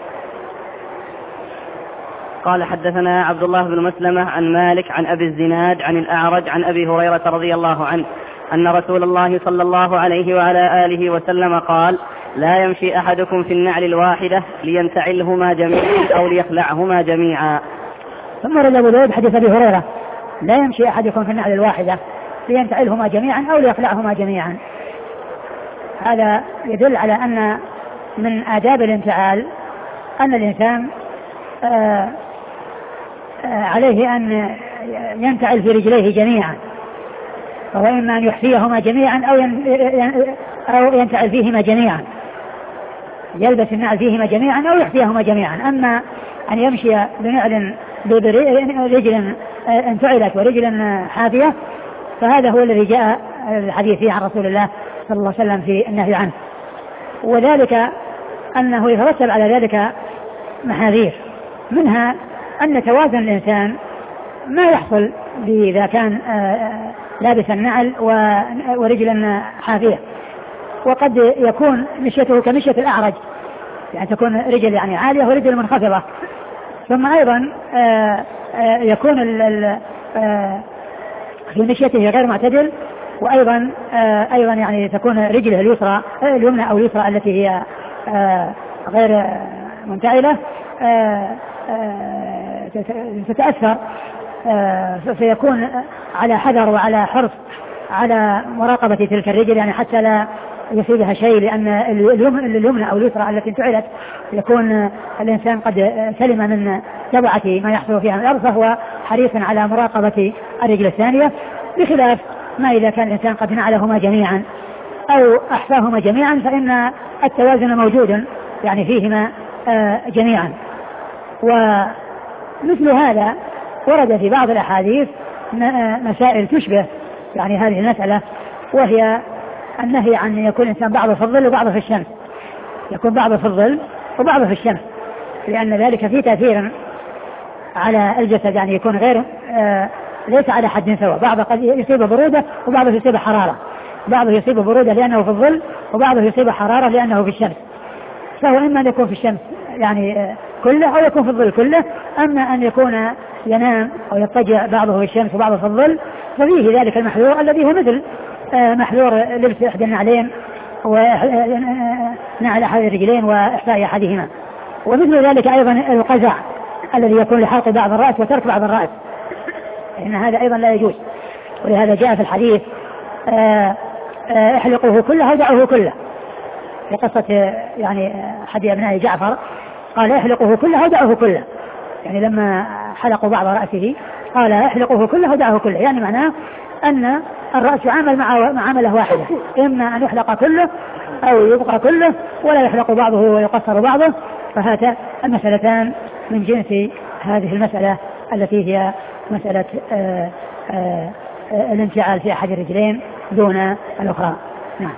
قال حدثنا عبد الله بن مسلمة عن مالك عن أبي الزناد عن الأعرج عن أبي هريرة رضي الله عنه أن رسول الله صلى الله عليه وعلى آله وسلم قال: لا يمشي أحدكم في النعل الواحدة لينتعلهما جميعا أو ليخلعهما جميعا. ثم رد أبو داود حديث أبي هريرة: لا يمشي أحدكم في النعل الواحدة لينتعلهما جميعا أو ليخلعهما جميعا. هذا يدل على أن من آداب الانتعال أن الإنسان آآ آآ عليه أن ينتعل في رجليه جميعا، وهو إما أن يحفيهما جميعا أو أو ينتعل فيهما جميعا، يلبس النعل فيهما جميعا أو يحفيهما جميعا. أما أن يمشي بنعل برجل انتعلت ورجل حافية فهذا هو الذي جاء الحديث فيه عن رسول الله صلى الله عليه وسلم في النهي عنه، وذلك أنه يترتب على ذلك محاذير، منها أن توازن الإنسان ما يحصل إذا كان لابس النعل ورجلا حافية، وقد يكون مشيته كمشية الأعرج، يعني تكون رجل يعني عالية ورجل منخفضة. ثم أيضا يكون في مشيته غير معتدل، وأيضا أيضا يعني تكون رجله اليسرى اليمنى أو اليسرى التي هي غير منتعلة تتأثر، فيكون على حذر وعلى حرص على مراقبة تلك الرجل، يعني حتى لا يصيبها شيء، لأن اليمنى أو اليسرى التي انتعلت يكون الإنسان قد سلم من تبعة ما يحصل فيها من الأرض، فهو حريص على مراقبة الرجل الثانية، بخلاف ما إذا كان الإنسان قد نعلهما جميعا أو أحفاهما جميعا فإن التوازن موجود يعني فيهما جميعا. ومثل هذا ورد في بعض الأحاديث مسائل تشبه يعني هذه المسألة، وهي النهي عن أن يكون الإنسان بعضه في الظل وبعضه في الشمس، يكون بعضه في الظل وبعضه في الشمس، لأن ذلك فيه تأثير على الجسد، يعني يكون غير ليس على حد سواء، بعضه قد يصيب برودة وبعضه يصيب حرارة، بعضه يصيب برودة لأنه في الظل وبعضه يصيب حرارة لأنه في الشمس، فهو إما أن يكون في الشمس يعني كله أو يكون في الظل كله. أما أن يكون ينام أو يضطجع بعضه في الشمس وبعضه في الظل ففيه ذلك المحذور الذي هو مثل محذور لبس إحدى النعلين ونعل أحد الرجلين وإحفاء أحدهما. ومثل ذلك أيضا القزع الذي يكون لحلق بعض الرأس وترك بعض الرأس، إن هذا أيضا لا يجوز. ولهذا جاء في الحديث احلقوه كله ودعوه كله، في قصة يعني أحد أبناء جعفر قال احلقوه كله ودعوه كله، يعني لما حلقوا بعض رأسه قال احلقوه كله ودعوه كله، يعني معناه أن الرأس يعامل مع معاملة واحدة، إما أن يحلق كله أو يبقى كله ولا يحلق بعضه ويقصر بعضه. فهذا المسألتان من جنس هذه المسألة التي هي مسألة آآ آآ الانفعال في أحد الرجلين دون الأخرى. نعم.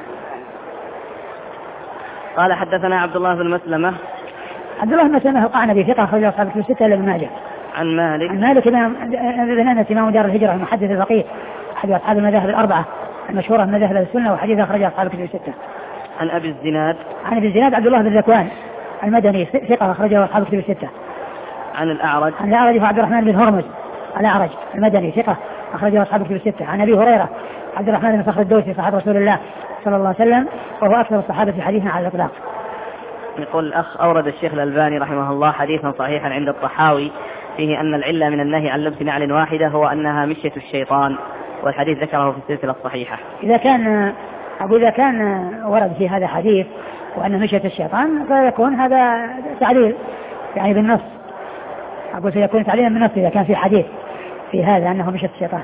قال حدثنا عبد الله بن مسلمة. عبد الله بن مسلمة القعنبي ثقة أخرجه أصحاب الكتب الستة إلا ابن ماجه. عن مالك. عن مالك بن أنس إمام دار الهجرة المحدث الفقيه أحد أصحاب المذاهب الأربعة المشهورة من مذاهب السنة، وحديث أخرجه أصحاب الكتب الستة. عن أبي الزناد. عن أبي الزناد عبد الله بن ذكوان المدني ثقة أخرجه أصحاب الكتب الستة. عن الأعرج. عن الأعرج عبد الرحمن بن هرمز الأعرج المدني ثقة أخرجه أصحاب الكتب الستة. عن أبي هريرة عبد الرحمن بن صخر الدوسي صحابة رسول الله صلى الله عليه وسلم وهو أكثر الصحابة حديثا على الإطلاق. يقول الأخ أورد الشيخ الألباني رحمه الله حديثا صحيحا عند الطحاوي فيه أن العلة من النهي عن لبس نعل واحدة هو أنها مشية الشيطان، والحديث ذكره في السلسلة الصحيحة. إذا كان أقول إذا كان ورد في هذا حديث وأنه مشية الشيطان فيكون هذا تعليل يعني بالنص، أقول سيكون تعليلا بالنص إذا كان في حديث في هذا أنه مشية الشيطان.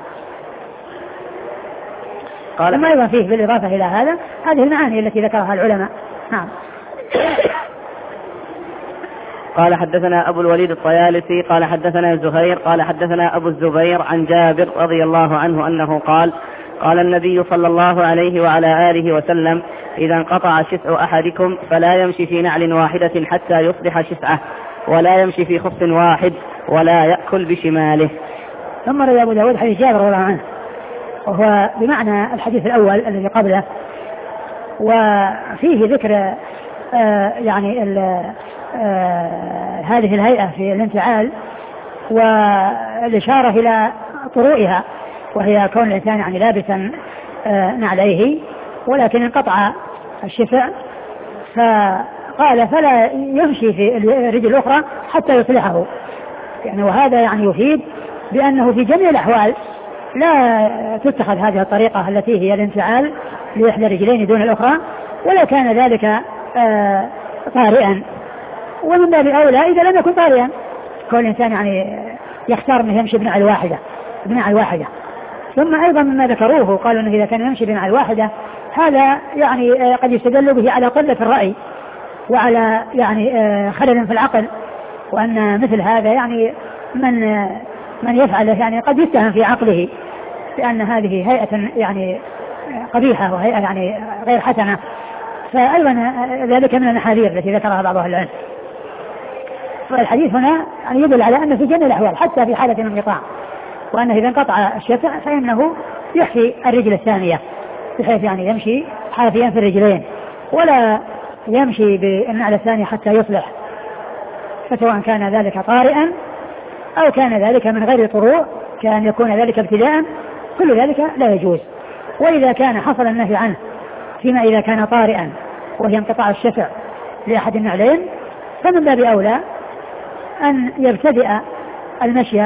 قال ثم أيضا فيه بالإضافة إلى هذا هذه المعاني التي ذكرها العلماء. نعم. قال حدثنا أبو الوليد الطيالسي قال حدثنا زهير قال حدثنا أبو الزبير عن جابر رضي الله عنه أنه قال قال النبي صلى الله عليه وعلى آله وسلم إذا انقطع شسع أحدكم فلا يمشي في نعل واحدة حتى يصبح شسعه، ولا يمشي في خف واحد، ولا يأكل بشماله. ثم روى أبو داود حديث جابر رضي الله عنه وهو بمعنى الحديث الأول الذي قبله، وفيه ذكر آه يعني آه هذه الهيئة في الانفعال والإشارة إلى طروئها، وهي كون الإنسان يعني لابسا آه نعليه ولكن انقطع الشفع، فقال فلا يمشي في الرجل الأخرى حتى يصلحه، يعني وهذا يعني يفيد بأنه في جميع الأحوال لا تتخذ هذه الطريقة التي هي الانفعال لإحدى الرجلين دون الأخرى ولو كان ذلك آه طارئا، ومن باب أولى إذا لم يكن طارئا كل إنسان يعني يختار أنه يمشي بنعل واحدة بنعل واحدة. ثم أيضا مما ذكروه قالوا أنه إذا كان يمشي بنعل واحدة هذا يعني قد يستدل به على قلة الرأي وعلى يعني خلل في العقل، وأن مثل هذا يعني من من يفعله يعني قد يتهم في عقله لأن هذه هيئة يعني قبيحة وهيئة يعني غير حسنة. فأيضا ذلك من المحاذير التي ذكرها بعض أهل العلم. فالحديث هنا يعني يدل على أن في جميع الأحوال حتى في حالة الانقطاع، وأنه إذا انقطع الشفع فإنه يحفي الرجل الثانية بحيث يعني يمشي حافيا في الرجلين ولا يمشي بالنعل الثاني حتى يصلح، فسواء كان ذلك طارئا أو كان ذلك من غير طروء كان يكون ذلك ابتداء كل ذلك لا يجوز. وإذا كان حصل النهي عنه فيما إذا كان طارئا وهي انقطاع الشفع لأحد النعلين فمن باب أولى أن يبتدئ المشي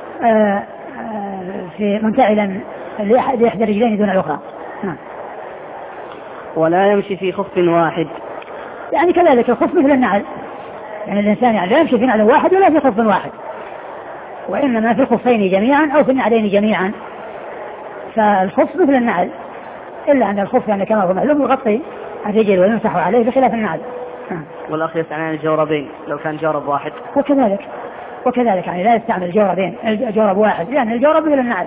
في منتعلا لإحدى الرجلين دون الأخرى. نعم. ولا يمشي في خف واحد، يعني كذلك الخف مثل النعل، يعني الإنسان يعني لا يمشي في نعل واحد ولا في خف واحد، وإنما في الخفين جميعا أو في النعلين جميعا. فالخف مثل النعل إلا أن الخف يعني كما هو معلوم يغطي الرجل ويمسح عليه بخلاف النعل. نعم. والأخ يسأل عن الجوربين لو كان جورب واحد. وكذلك وكذلك يعني لا يستعمل الجوربين الجورب واحد لأن الجورب مثل النعل.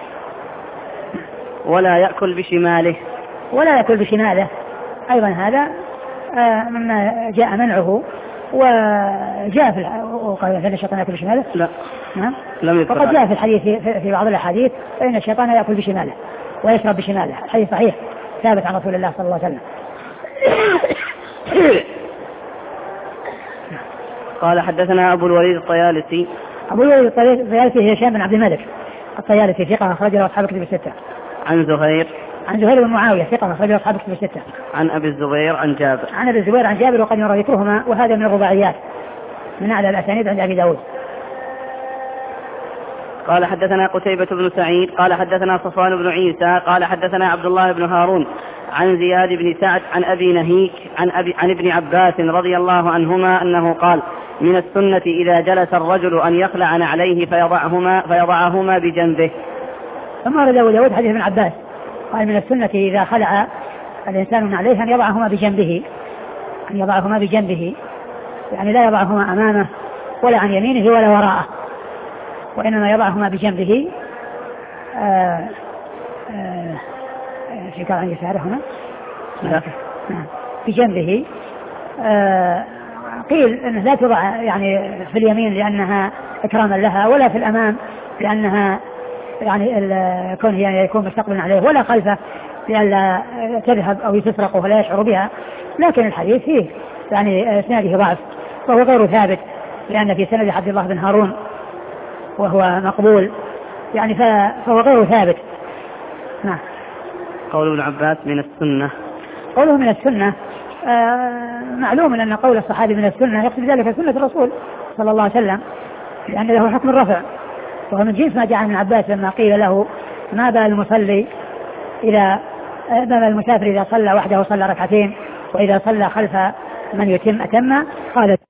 ولا يأكل بشماله، ولا يأكل بشماله أيضا هذا آه مما جاء منعه، وجاء في وقال فإن الشيطان يأكل بشماله. لا نعم. لم يذكر. وقد جاء في الحديث في, في بعض الأحاديث فإن الشيطان يأكل بشماله ويشرب بشماله، الحديث صحيح ثابت عن رسول الله صلى الله عليه وسلم. قال حدثنا أبو الوليد الطيالسي. أبو الوليد الطيالسي هشام بن عبد الملك الطيالسي ثقة أخرج له أصحاب كتب الستة. عن زهير. عن زهير بن معاوية ثقة أخرج له أصحاب كتب الستة. عن أبي الزبير عن جابر. عن أبي الزبير عن جابر وقد يرى ذكرهما، وهذا من الرباعيات من أعلى الأسانيد عند أبي داود. قال حدثنا قتيبة بن سعيد قال حدثنا صفوان بن عيسى قال حدثنا عبد الله بن هارون عن زياد بن سعد عن أبي نهيك عن, أبي عن ابن عباس رضي الله عنهما أنه قال: من السنة إذا جلس الرجل أن يخلع عليه فيضعهما, فيضعهما بجنبه. ثم ورد أبو داود حديث ابن عباس قال: من السنة إذا خلع الإنسان عليه أن يضعهما بجنبه، أن يضعهما بجنبه يعني لا يضعهما أمامه ولا عن يمينه ولا وراءه، وإنما يضعهما بجنبه. آآ آآ في قال عن يساره هنا بجنبه. قيل أنه لا تضع يعني في اليمين لأنها إكراما لها، ولا في الأمام لأنها يعني كون يعني يكون مستقبلا عليه، ولا خلفه لألا تذهب أو تسرق ولا يشعر بها. لكن الحديث فيه يعني سنده ضعف وهو غير ثابت، لأن في سند عبد الله بن هارون وهو مقبول يعني فهو غير ثابت. نعم. قول ابن عباس من السنة، قوله من السنة آه معلوم أن قول الصحابي من السنة يقصد ذلك سنة الرسول صلى الله عليه وسلم، لأن له حكم الرفع، وهو من جنس ما جاء عن ابن عباس لما قيل له: ما بال المصلي إذا ما بال المسافر إذا صلى وحده صلى ركعتين، وإذا صلى خلف من يتم أتم؟ قال: